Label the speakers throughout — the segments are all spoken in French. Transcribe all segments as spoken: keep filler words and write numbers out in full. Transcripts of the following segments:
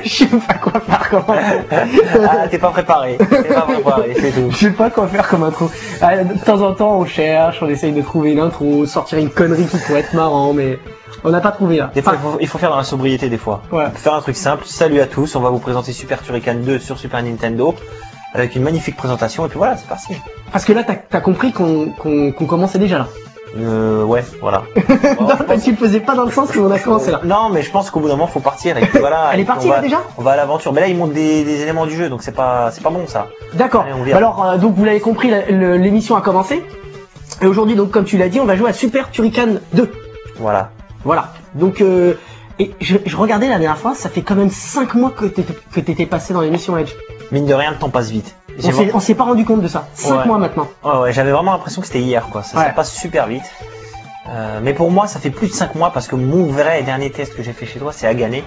Speaker 1: Je sais pas quoi faire comme intro.
Speaker 2: Ah, t'es pas préparé. T'es pas préparé, c'est tout.
Speaker 1: Je sais pas quoi faire comme intro. Ah, de temps en temps, on cherche, on essaye de trouver une intro, sortir une connerie qui pourrait être marrant, mais on n'a pas trouvé là.
Speaker 2: Des fois, il faut, il faut faire dans la sobriété des fois.
Speaker 1: Ouais.
Speaker 2: Faire un truc simple. Salut à tous, on va vous présenter Super Turrican deux sur Super Nintendo avec une magnifique présentation et puis voilà, c'est parti.
Speaker 1: Parce que là, t'as as compris qu'on qu'on qu'on commençait déjà là.
Speaker 2: Euh, ouais, voilà.
Speaker 1: Non, parce que tu le faisais pas dans le sens qu'on a commencé là.
Speaker 2: Non, mais je pense qu'au bout d'un moment, faut partir. Et puis voilà.
Speaker 1: Elle est
Speaker 2: et puis
Speaker 1: partie
Speaker 2: on
Speaker 1: là
Speaker 2: va,
Speaker 1: déjà.
Speaker 2: On va à l'aventure. Mais là, ils montrent des, des éléments du jeu, donc c'est pas, c'est pas bon ça.
Speaker 1: D'accord.
Speaker 2: Allez, on verra.
Speaker 1: Alors, euh, donc vous l'avez compris, la- le- l'émission a commencé. Et aujourd'hui, donc comme tu l'as dit, on va jouer à Super Turrican deux.
Speaker 2: Voilà.
Speaker 1: Voilà. Donc, euh, et je, je regardais la dernière fois, ça fait quand même cinq mois que t'étais que t'étais passé dans l'émission Edge.
Speaker 2: Mine de rien, le temps passe vite. J'ai
Speaker 1: On s'est-
Speaker 2: vraiment-
Speaker 1: on s'est pas rendu compte de ça. cinq
Speaker 2: Ouais.
Speaker 1: mois maintenant.
Speaker 2: Ouais, ouais, j'avais vraiment l'impression que c'était hier, quoi. Ça,
Speaker 1: Ouais.
Speaker 2: ça passe super vite. Euh, mais pour moi, ça fait plus de cinq mois parce que mon vrai et dernier test que j'ai fait chez toi, c'est Agané.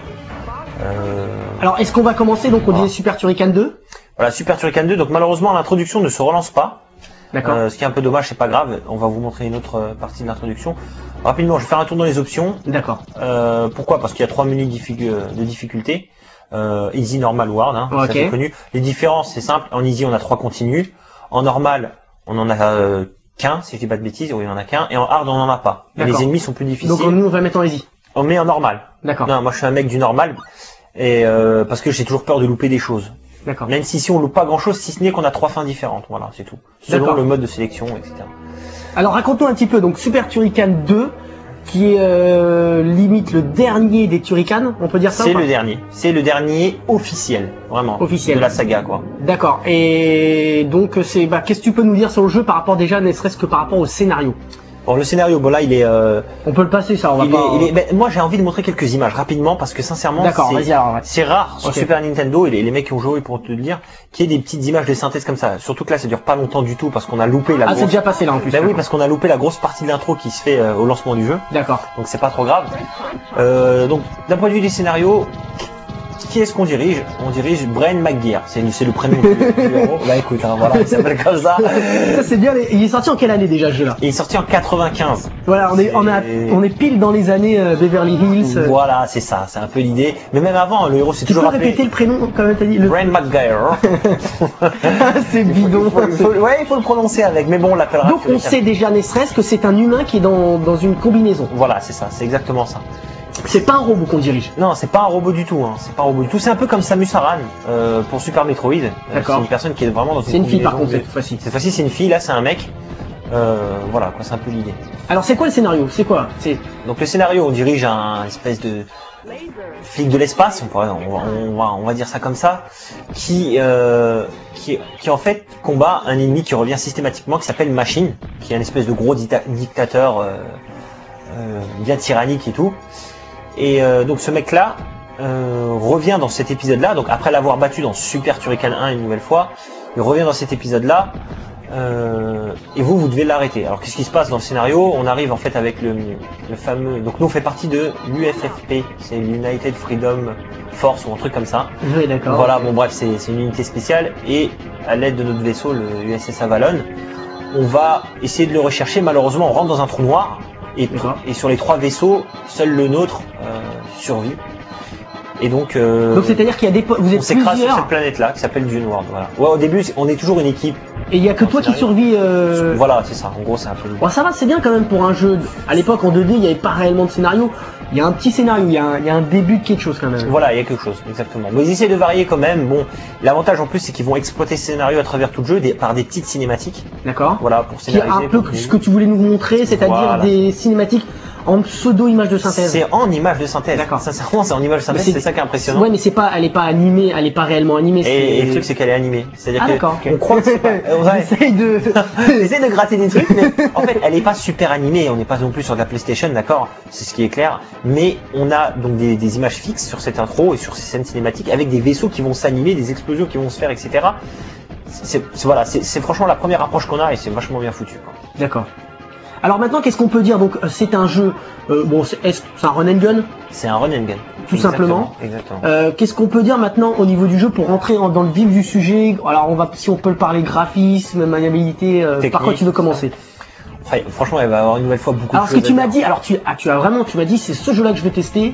Speaker 2: Euh,
Speaker 1: Alors, est-ce qu'on va commencer donc on
Speaker 2: Ah.
Speaker 1: disait Super Turrican deux.
Speaker 2: voilà, Super Turrican deux. Donc malheureusement, l'introduction ne se relance pas.
Speaker 1: D'accord.
Speaker 2: Euh, ce qui est un peu dommage, c'est pas grave. On va vous montrer une autre euh, partie de l'introduction. Rapidement, je vais faire un tour dans les options.
Speaker 1: D'accord.
Speaker 2: Euh, pourquoi? Parce qu'il y a trois menus difficu- de difficulté. Euh, easy, normal, ou hard, hein,
Speaker 1: Ok.
Speaker 2: ça c'est connu. Les différences, c'est simple. En easy, on a trois continus. En normal, on en a euh, qu'un, si je dis pas de bêtises, oui, il y en a qu'un. Et en hard, on en a pas. Et
Speaker 1: D'accord.
Speaker 2: les ennemis sont plus difficiles.
Speaker 1: Donc nous on va mettre en easy.
Speaker 2: On met en normal.
Speaker 1: D'accord.
Speaker 2: Non, moi je suis un mec du normal. Et euh, parce que j'ai toujours peur de louper des choses.
Speaker 1: D'accord.
Speaker 2: Même si ici on loupe pas grand chose, si ce n'est qu'on a trois fins différentes. Voilà, c'est tout. Selon
Speaker 1: D'accord.
Speaker 2: le mode de sélection, et cetera.
Speaker 1: Alors raconte-nous un petit peu donc Super Turrican deux, qui est euh, limite le dernier des Turrican, on peut dire ça ou
Speaker 2: C'est
Speaker 1: pas
Speaker 2: le dernier. C'est le dernier officiel, vraiment.
Speaker 1: Officiel.
Speaker 2: De la saga, quoi.
Speaker 1: D'accord. Et donc c'est bah qu'est-ce que tu peux nous dire sur le jeu par rapport déjà ne serait-ce que par rapport au scénario.
Speaker 2: Bon, le scénario, bon là, il est. Euh,
Speaker 1: On peut le passer ça, on va
Speaker 2: il
Speaker 1: pas.
Speaker 2: est, il est- ben, moi, j'ai envie de montrer quelques images rapidement parce que sincèrement,
Speaker 1: D'accord,
Speaker 2: c'est-
Speaker 1: vas-y alors. Ouais.
Speaker 2: c'est rare sur
Speaker 1: Ok.
Speaker 2: Super Nintendo et les, les mecs qui ont joué pour te le dire, qu'il y ait des petites images de synthèse comme ça. Surtout que là, ça dure pas longtemps du tout parce qu'on a loupé la
Speaker 1: Ah c'est
Speaker 2: grosse.
Speaker 1: déjà passé là en plus.
Speaker 2: Ben oui, parce qu'on a loupé la grosse partie de l'intro qui se fait euh, au lancement du jeu.
Speaker 1: D'accord.
Speaker 2: Donc c'est pas trop grave. Euh, donc d'un point de vue du scénario, qui est-ce qu'on dirige? On dirige Brian McGear, c'est c'est le prénom du, du héros. Bah écoute, hein, voilà, il s'appelle comme ça.
Speaker 1: Ça c'est bien. Il est sorti en quelle année déjà ce jeu là?
Speaker 2: Il est sorti en quatre-vingt-quinze.
Speaker 1: Voilà, on est on a
Speaker 2: C'est-
Speaker 1: on est pile dans les années euh, Beverly Hills. euh.
Speaker 2: Voilà, c'est ça, c'est un peu l'idée. Mais même avant, le héros c'est
Speaker 1: Tu peux
Speaker 2: toujours
Speaker 1: répéter
Speaker 2: appelé
Speaker 1: le prénom quand même t'as dit le...
Speaker 2: Brian McGear.
Speaker 1: C'est bidon.
Speaker 2: Il faut- il faut- ouais, il faut le prononcer avec, mais bon, on l'appellera.
Speaker 1: Donc on sait déjà ne serait-ce que c'est un humain qui est dans, dans une combinaison.
Speaker 2: Voilà, c'est ça, c'est exactement ça.
Speaker 1: C'est pas un robot qu'on dirige.
Speaker 2: Non, c'est pas un robot du tout. Hein. C'est pas un robot du tout. C'est un peu comme Samus Aran euh, pour Super Metroid. Euh,
Speaker 1: D'accord.
Speaker 2: C'est une personne qui est vraiment dans une.
Speaker 1: C'est une fille par contre
Speaker 2: combinaison
Speaker 1: cette
Speaker 2: de-
Speaker 1: fois-ci.
Speaker 2: Cette fois-ci, c'est une fille. Là, c'est un mec. Euh, voilà, quoi. C'est un peu l'idée.
Speaker 1: Alors c'est quoi le scénario? C'est quoi? C'est
Speaker 2: Donc le scénario, on dirige un espèce de flic de l'espace, on, pourrait- on, va, on, va, on va dire ça comme ça, qui, euh, qui, qui en fait combat un ennemi qui revient systématiquement, qui s'appelle Machine, qui est un espèce de gros dicta- dictateur euh, euh, bien tyrannique et tout. Et euh, donc ce mec-là euh, revient dans cet épisode-là, donc après l'avoir battu dans Super Turrican un une nouvelle fois, il revient dans cet épisode-là. Euh, et vous, vous devez l'arrêter. Alors qu'est-ce qui se passe dans le scénario? On arrive en fait avec le, le fameux... Donc nous on fait partie de l'U F F P, c'est l'United Freedom Force ou un truc comme ça.
Speaker 1: oui d'accord.
Speaker 2: Voilà, bon bref, c'est c'est une unité spéciale et à l'aide de notre vaisseau, le U S S Avalon, on va essayer de le rechercher. Malheureusement, on rentre dans un trou noir et,
Speaker 1: D'accord.
Speaker 2: et sur les trois vaisseaux, seul le nôtre euh, survit. Et donc, euh,
Speaker 1: Donc c'est-à-dire qu'il y a des po- vous
Speaker 2: on
Speaker 1: êtes
Speaker 2: s'écrase sur
Speaker 1: plusieurs
Speaker 2: cette planète-là qui s'appelle Dune World. Voilà. Ouais, au début, on est toujours une équipe.
Speaker 1: et il y a que
Speaker 2: dans le
Speaker 1: toi qui
Speaker 2: scénario.
Speaker 1: survis. Euh...
Speaker 2: Voilà, c'est ça. En gros, c'est un peu.
Speaker 1: Bon ça va, c'est bien quand même pour un jeu. À l'époque en deux D il n'y avait pas réellement de scénario. Il y a un petit scénario, il y a un, il y a un début de quelque chose quand même.
Speaker 2: Voilà, il y a quelque chose, exactement. Mais ils essaient de varier quand même. Bon, l'avantage en plus, c'est qu'ils vont exploiter ce scénario à travers tout le jeu des- par des petites cinématiques.
Speaker 1: D'accord.
Speaker 2: Voilà, pour
Speaker 1: Qui est
Speaker 2: scénariser.
Speaker 1: un peu
Speaker 2: pour-
Speaker 1: ce que tu voulais nous montrer, c'est-à-dire
Speaker 2: Voilà.
Speaker 1: des cinématiques en pseudo image de synthèse.
Speaker 2: C'est en image de synthèse.
Speaker 1: D'accord.
Speaker 2: Sincèrement, c'est en image de synthèse,
Speaker 1: Mais c'est-
Speaker 2: c'est ça qui est impressionnant.
Speaker 1: Ouais mais c'est pas, elle est pas animée, elle est pas réellement animée.
Speaker 2: Et, et le
Speaker 1: c'est-
Speaker 2: truc, c'est qu'elle est animée. C'est-à-dire
Speaker 1: Ah
Speaker 2: que
Speaker 1: d'accord. ok.
Speaker 2: on croit que c'est pas. euh, ouais.
Speaker 1: J'essaye de.
Speaker 2: J'essaie de gratter des trucs, mais en fait, elle est pas super animée. On n'est pas non plus sur de la PlayStation, d'accord? C'est ce qui est clair. Mais on a donc des, des images fixes sur cette intro et sur ces scènes cinématiques avec des vaisseaux qui vont s'animer, des explosions qui vont se faire, et cetera. C'est c'est- voilà, c'est c'est franchement la première approche qu'on a et c'est vachement bien foutu, quoi.
Speaker 1: D'accord. Alors maintenant, qu'est-ce qu'on peut dire? Donc, euh, c'est un jeu. Euh, bon, c'est est-ce- c'est un run and gun,
Speaker 2: C'est un run and gun.
Speaker 1: tout
Speaker 2: Exactement,
Speaker 1: simplement.
Speaker 2: Exactement.
Speaker 1: Euh, qu'est-ce qu'on peut dire maintenant au niveau du jeu pour rentrer en- dans le vif du sujet? Alors, on va, si on peut le parler graphisme, maniabilité. Euh,
Speaker 2: Technique,
Speaker 1: par quoi tu veux commencer?
Speaker 2: Après, franchement, elle va avoir une nouvelle fois beaucoup
Speaker 1: Alors,
Speaker 2: de
Speaker 1: ce que
Speaker 2: choses
Speaker 1: tu
Speaker 2: à
Speaker 1: m'as
Speaker 2: dire.
Speaker 1: dit, alors tu, ah, tu as vraiment, tu m'as dit, c'est ce jeu-là que je vais tester.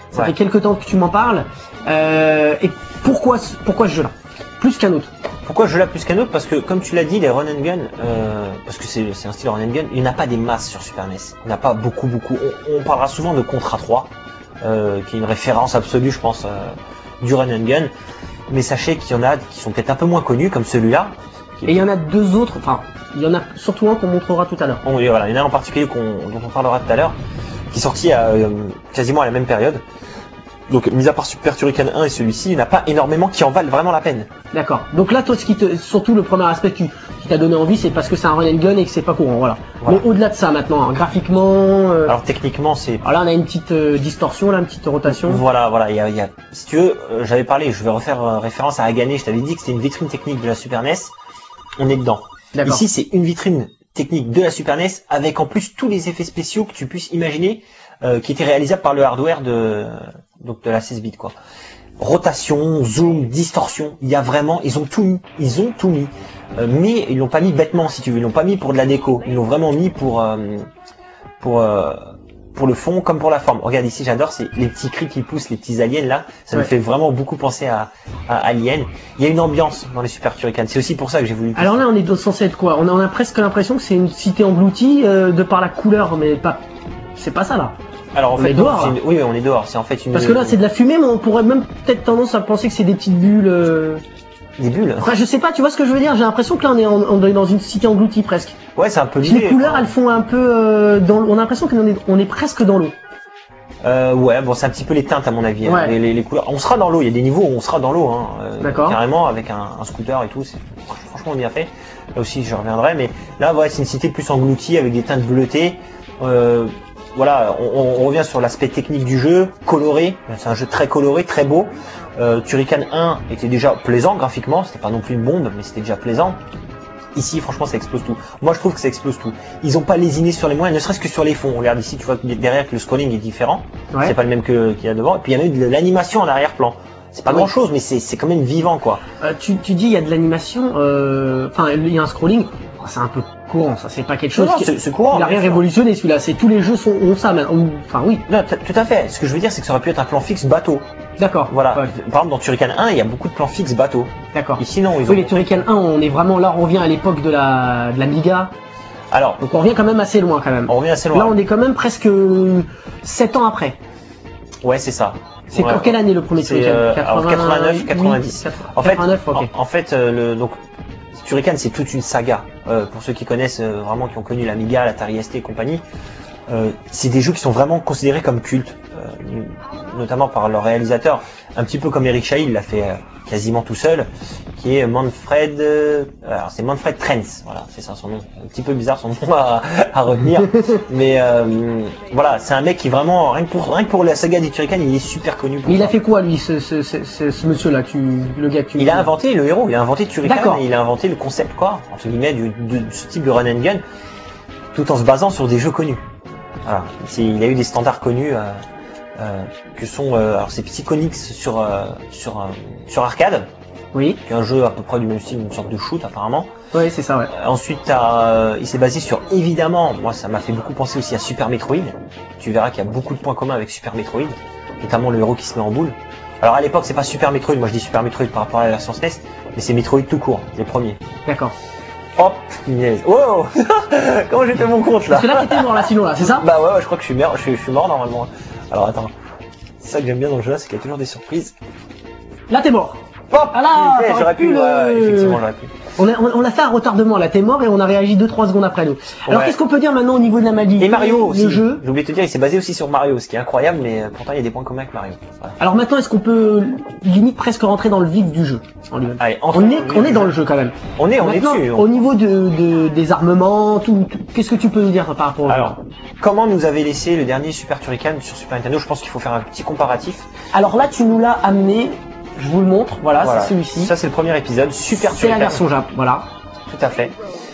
Speaker 1: Ça
Speaker 2: Ouais.
Speaker 1: fait quelques temps que tu m'en parles. Euh, et pourquoi, pourquoi ce jeu-là plus qu'un autre?
Speaker 2: Pourquoi je l'ai plus qu'un autre? Parce que, comme tu l'as dit, les run and gun, euh, parce que c'est c'est un style run and gun, il n'y en a pas des masses sur Super N E S. Il n'y en a pas beaucoup, beaucoup. On, on parlera souvent de Contra trois, euh, qui est une référence absolue, je pense, euh, du run and gun. Mais sachez qu'il y en a qui sont peut-être un peu moins connus, comme celui-là.
Speaker 1: Et il y en a deux autres, enfin, il y en a surtout un qu'on montrera tout à l'heure.
Speaker 2: On, voilà, il y en a un en particulier qu'on, dont on parlera tout à l'heure, qui est sorti à, euh, quasiment à la même période. Donc, mis à part Super Turrican un et celui-ci, il n'y en a pas énormément qui en valent vraiment la peine.
Speaker 1: D'accord. Donc là, toi, ce qui te, surtout le premier aspect qui, qui t'a donné envie, c'est parce que c'est un run and gun et que c'est pas courant, voilà.
Speaker 2: Voilà.
Speaker 1: Mais au-delà de ça, maintenant, hein, graphiquement, euh,
Speaker 2: Alors, techniquement, c'est...
Speaker 1: alors là, on a une petite euh, distorsion, là, une petite rotation.
Speaker 2: Voilà, voilà, il y a, il y a... Si tu veux, euh, j'avais parlé, je vais refaire euh, référence à Agané, je t'avais dit que c'était une vitrine technique de la Super N E S. On est dedans.
Speaker 1: D'accord.
Speaker 2: Ici, c'est une vitrine technique de la Super N E S avec en plus tous les effets spéciaux que tu puisses imaginer, euh, qui étaient réalisables par le hardware de, donc de la seize bits, quoi. Rotation, zoom, distorsion, il y a vraiment, ils ont tout mis, ils ont tout mis. Euh, mais ils l'ont pas mis bêtement, si tu veux, ils l'ont pas mis pour de la déco, ils l'ont vraiment mis pour, euh, pour, euh, pour le fond comme pour la forme. Regarde ici, j'adore, c'est les petits cris qui poussent, les petits aliens là, ça
Speaker 1: Ouais.
Speaker 2: me fait vraiment beaucoup penser à, à Alien. Il y a une ambiance dans les Super Turrican, c'est aussi pour ça que j'ai voulu...
Speaker 1: Alors là, on est censé être quoi? On a, on a presque l'impression que c'est une cité engloutie euh, de par la couleur, mais pas, c'est pas ça là.
Speaker 2: Alors en
Speaker 1: On
Speaker 2: fait,
Speaker 1: est
Speaker 2: non,
Speaker 1: dehors,
Speaker 2: c'est
Speaker 1: là.
Speaker 2: une- oui, oui, on est dehors, c'est en fait une...
Speaker 1: Parce que là, c'est de la fumée, mais on pourrait même peut-être tendance à penser que c'est des petites bulles. Euh...
Speaker 2: des bulles.
Speaker 1: Enfin, je sais pas, tu vois ce que je veux dire? J'ai l'impression que là, on est, en- on est dans une cité engloutie presque.
Speaker 2: Ouais, c'est un peu
Speaker 1: Les
Speaker 2: l'idée.
Speaker 1: couleurs, elles font un peu euh, dans. On a l'impression qu'on est, on est presque dans l'eau.
Speaker 2: Euh, ouais, bon, c'est un petit peu les teintes à mon avis, hein,
Speaker 1: Ouais.
Speaker 2: les, les, les couleurs. On sera dans l'eau, il y a des niveaux où on sera dans l'eau, hein, euh,
Speaker 1: D'accord.
Speaker 2: carrément, avec un, un scooter et tout, c'est franchement bien fait. Là aussi, je reviendrai, mais là, ouais, c'est une cité plus engloutie avec des teintes bleutées. Euh, voilà, on, on revient sur l'aspect technique du jeu, coloré. C'est un jeu très coloré, très beau. Euh, Turrican un était déjà plaisant graphiquement, c'était pas non plus une bombe, mais c'était déjà plaisant. Ici, franchement, ça explose tout. Moi, je trouve que ça explose tout. Ils ont pas lésiné sur les moyens, ne serait-ce que sur les fonds. Regarde ici, tu vois que derrière que le scrolling est différent.
Speaker 1: Ouais.
Speaker 2: C'est pas le même que qu'il y a devant. Et puis il y a même de l'animation en arrière-plan. C'est pas
Speaker 1: Oui.
Speaker 2: grand-chose, mais c'est c'est quand même vivant, quoi.
Speaker 1: Euh, tu, tu dis il y a de l'animation, euh, enfin il y a un scrolling, oh, c'est un peu courant, ça c'est pas quelque chose
Speaker 2: Non, non,
Speaker 1: qui
Speaker 2: c'est c'est courant.
Speaker 1: il a
Speaker 2: bien
Speaker 1: rien
Speaker 2: sûr.
Speaker 1: révolutionné celui-là, c'est tous les jeux sont, ont ça maintenant. Enfin oui,
Speaker 2: Non, t- tout à fait. Ce que je veux dire, c'est que ça aurait pu être un plan fixe bateau.
Speaker 1: d'accord.
Speaker 2: Voilà.
Speaker 1: Ouais,
Speaker 2: Par exemple, dans Turrican un, il y a beaucoup de plans fixes bateau.
Speaker 1: d'accord.
Speaker 2: Ici, non, ils ont...
Speaker 1: Oui, les Turrican un, on est vraiment là, on revient à l'époque de la de l'Amiga,
Speaker 2: Alors,
Speaker 1: donc on revient quand même assez loin quand même.
Speaker 2: on revient assez loin.
Speaker 1: Là on est quand même presque sept ans après.
Speaker 2: Ouais, c'est ça.
Speaker 1: C'est
Speaker 2: Ouais.
Speaker 1: pour quelle année le premier
Speaker 2: C'est,
Speaker 1: Turrican?
Speaker 2: euh, alors, quatre-vingt-neuf, quatre-vingt-dix. En fait,
Speaker 1: quatre-vingt-neuf, ok.
Speaker 2: en, en fait, euh, le, donc, Turrican, c'est toute une saga. Euh, pour ceux qui connaissent euh, vraiment, qui ont connu l'Amiga, l'Atari S T et compagnie, euh, c'est des jeux qui sont vraiment considérés comme cultes, euh, notamment par leur réalisateur, un petit peu comme Eric Chahi, il l'a fait euh, quasiment tout seul, qui est Manfred, euh, alors c'est Manfred Trenz, voilà, c'est ça son nom, un petit peu bizarre son nom à, à retenir, mais euh, voilà, c'est un mec qui vraiment, rien que pour, rien que pour la saga des Turrican, il est super connu. Pour
Speaker 1: Mais il
Speaker 2: ça.
Speaker 1: a fait quoi lui, ce, ce, ce, ce, ce monsieur-là, tu, le gars que tu.
Speaker 2: Il a inventé le héros, il a inventé Turrican,
Speaker 1: D'accord.
Speaker 2: et il a inventé le concept, quoi, entre guillemets, du, de, de ce type de run and gun, tout en se basant sur des jeux connus. Voilà, c'est, il a eu des standards connus euh, euh, que sont, euh, alors c'est Psychonix sur euh, sur euh, sur arcade,
Speaker 1: Oui,
Speaker 2: qui est un jeu à peu près du même style, une sorte de shoot apparemment.
Speaker 1: oui, c'est ça, ouais.
Speaker 2: Euh, ensuite, t'as, euh, il s'est basé sur, évidemment, moi ça m'a fait beaucoup penser aussi à Super Metroid. Tu verras qu'il y a beaucoup de points communs avec Super Metroid, notamment le héros qui se met en boule. Alors à l'époque c'est pas Super Metroid, moi je dis Super Metroid par rapport à la version S N E S, mais c'est Metroid tout court, les premiers.
Speaker 1: D'accord.
Speaker 2: Hop, punaise. Wow. Comment j'ai fait mon compte là?
Speaker 1: Parce que là t'étais mort là, sinon là, c'est ça?
Speaker 2: Bah ouais, ouais, je crois que je suis mort, je suis, je suis mort normalement. Alors attends, c'est ça que j'aime bien dans le jeu là, c'est qu'il y a toujours des surprises.
Speaker 1: Là t'es mort.
Speaker 2: Hop,
Speaker 1: Ah là,
Speaker 2: punaise,
Speaker 1: t'aurais
Speaker 2: j'aurais
Speaker 1: pu
Speaker 2: pu,
Speaker 1: le-
Speaker 2: ouais, effectivement j'aurais pu.
Speaker 1: On a, on, on a fait un retardement là, t'es mort et on a réagi deux trois secondes après nous. Alors
Speaker 2: Ouais.
Speaker 1: qu'est-ce qu'on peut dire maintenant au niveau de la magie?
Speaker 2: Et Mario aussi.
Speaker 1: Le jeu.
Speaker 2: J'ai oublié de te dire, il s'est basé aussi sur Mario, ce qui est incroyable, mais euh, pourtant il y a des points communs avec Mario. Voilà.
Speaker 1: Alors maintenant est-ce qu'on peut limite presque rentrer dans le vif du jeu en lui-même?
Speaker 2: Allez, entre-
Speaker 1: On est, on est dans le jeu quand même.
Speaker 2: On est, on est
Speaker 1: Maintenant,
Speaker 2: dessus.
Speaker 1: au niveau de, de- des armements, tout, tout- qu'est-ce que tu peux nous dire par rapport au
Speaker 2: Alors,
Speaker 1: jeu?
Speaker 2: comment nous avait laissé le dernier Super Turrican sur Super Nintendo? Je pense qu'il faut faire un petit comparatif.
Speaker 1: Alors là tu nous l'as amené, je vous le montre, voilà,
Speaker 2: Voilà.
Speaker 1: c'est celui-ci.
Speaker 2: Ça c'est le premier épisode, Super
Speaker 1: C'est la
Speaker 2: Turrican.
Speaker 1: version Jap, voilà.
Speaker 2: Tout à fait.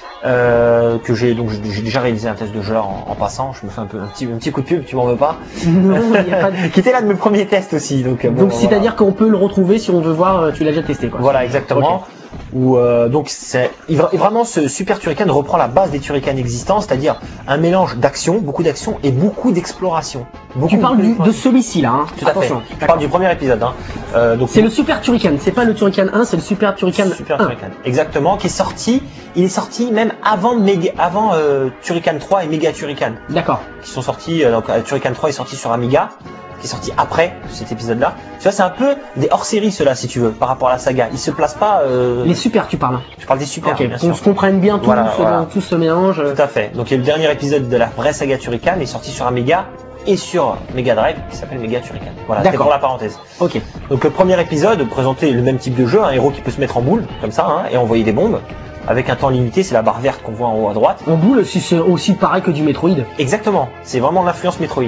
Speaker 2: Euh, que j'ai donc j'ai déjà réalisé un test de jeu en, en passant. Je me fais un peu un petit un petit coup de pub, tu m'en veux pas.
Speaker 1: Non, il y a pas de...
Speaker 2: Qui était là de mes premiers tests aussi. Donc, euh, bon,
Speaker 1: Donc
Speaker 2: voilà.
Speaker 1: c'est-à-dire qu'on peut le retrouver si on veut voir, euh, tu l'as déjà testé quoi.
Speaker 2: Voilà, exactement.
Speaker 1: Ok.
Speaker 2: où euh, donc c'est il, vraiment ce Super Turrican reprend la base des Turrican existants, c'est-à-dire un mélange d'action, beaucoup d'action et beaucoup d'exploration.
Speaker 1: Tu parles du, de celui-ci là, hein.
Speaker 2: Tout à fait. Je parle du premier épisode. Hein. Euh, donc
Speaker 1: c'est le Super Turrican, c'est pas le Turrican un, c'est le Super Turrican
Speaker 2: Super
Speaker 1: un.
Speaker 2: Turrican, exactement, qui est sorti. Il est sorti même avant Mega, avant euh, Turrican trois et Mega Turrican.
Speaker 1: D'accord.
Speaker 2: Qui sont sortis. Euh, donc euh, Turrican trois est sorti sur Amiga, qui est sorti après cet épisode-là. Tu vois, c'est un peu des hors-série ceux-là, si tu veux, par rapport à la saga. Ils se placent pas. Euh...
Speaker 1: Les super, tu parles.
Speaker 2: Je parle des super.
Speaker 1: Ok.
Speaker 2: Bien
Speaker 1: qu'on
Speaker 2: sûr.
Speaker 1: se comprenne bien tous,
Speaker 2: voilà,
Speaker 1: ce,
Speaker 2: voilà.
Speaker 1: tout ce mélange.
Speaker 2: Tout à fait. Donc il y a le dernier épisode de la vraie saga Turrican est sorti sur Amiga et sur Mega Drive, qui s'appelle Mega Turrican. Voilà, c'est pour la parenthèse.
Speaker 1: Ok.
Speaker 2: Donc le premier épisode présentait le même type de jeu, un héros qui peut se mettre en boule, comme ça, hein, et envoyer des bombes. Avec un temps limité, c'est la barre verte qu'on voit en haut à droite.
Speaker 1: En boule, c'est aussi pareil que du Metroid.
Speaker 2: Exactement, c'est vraiment l'influence Metroid.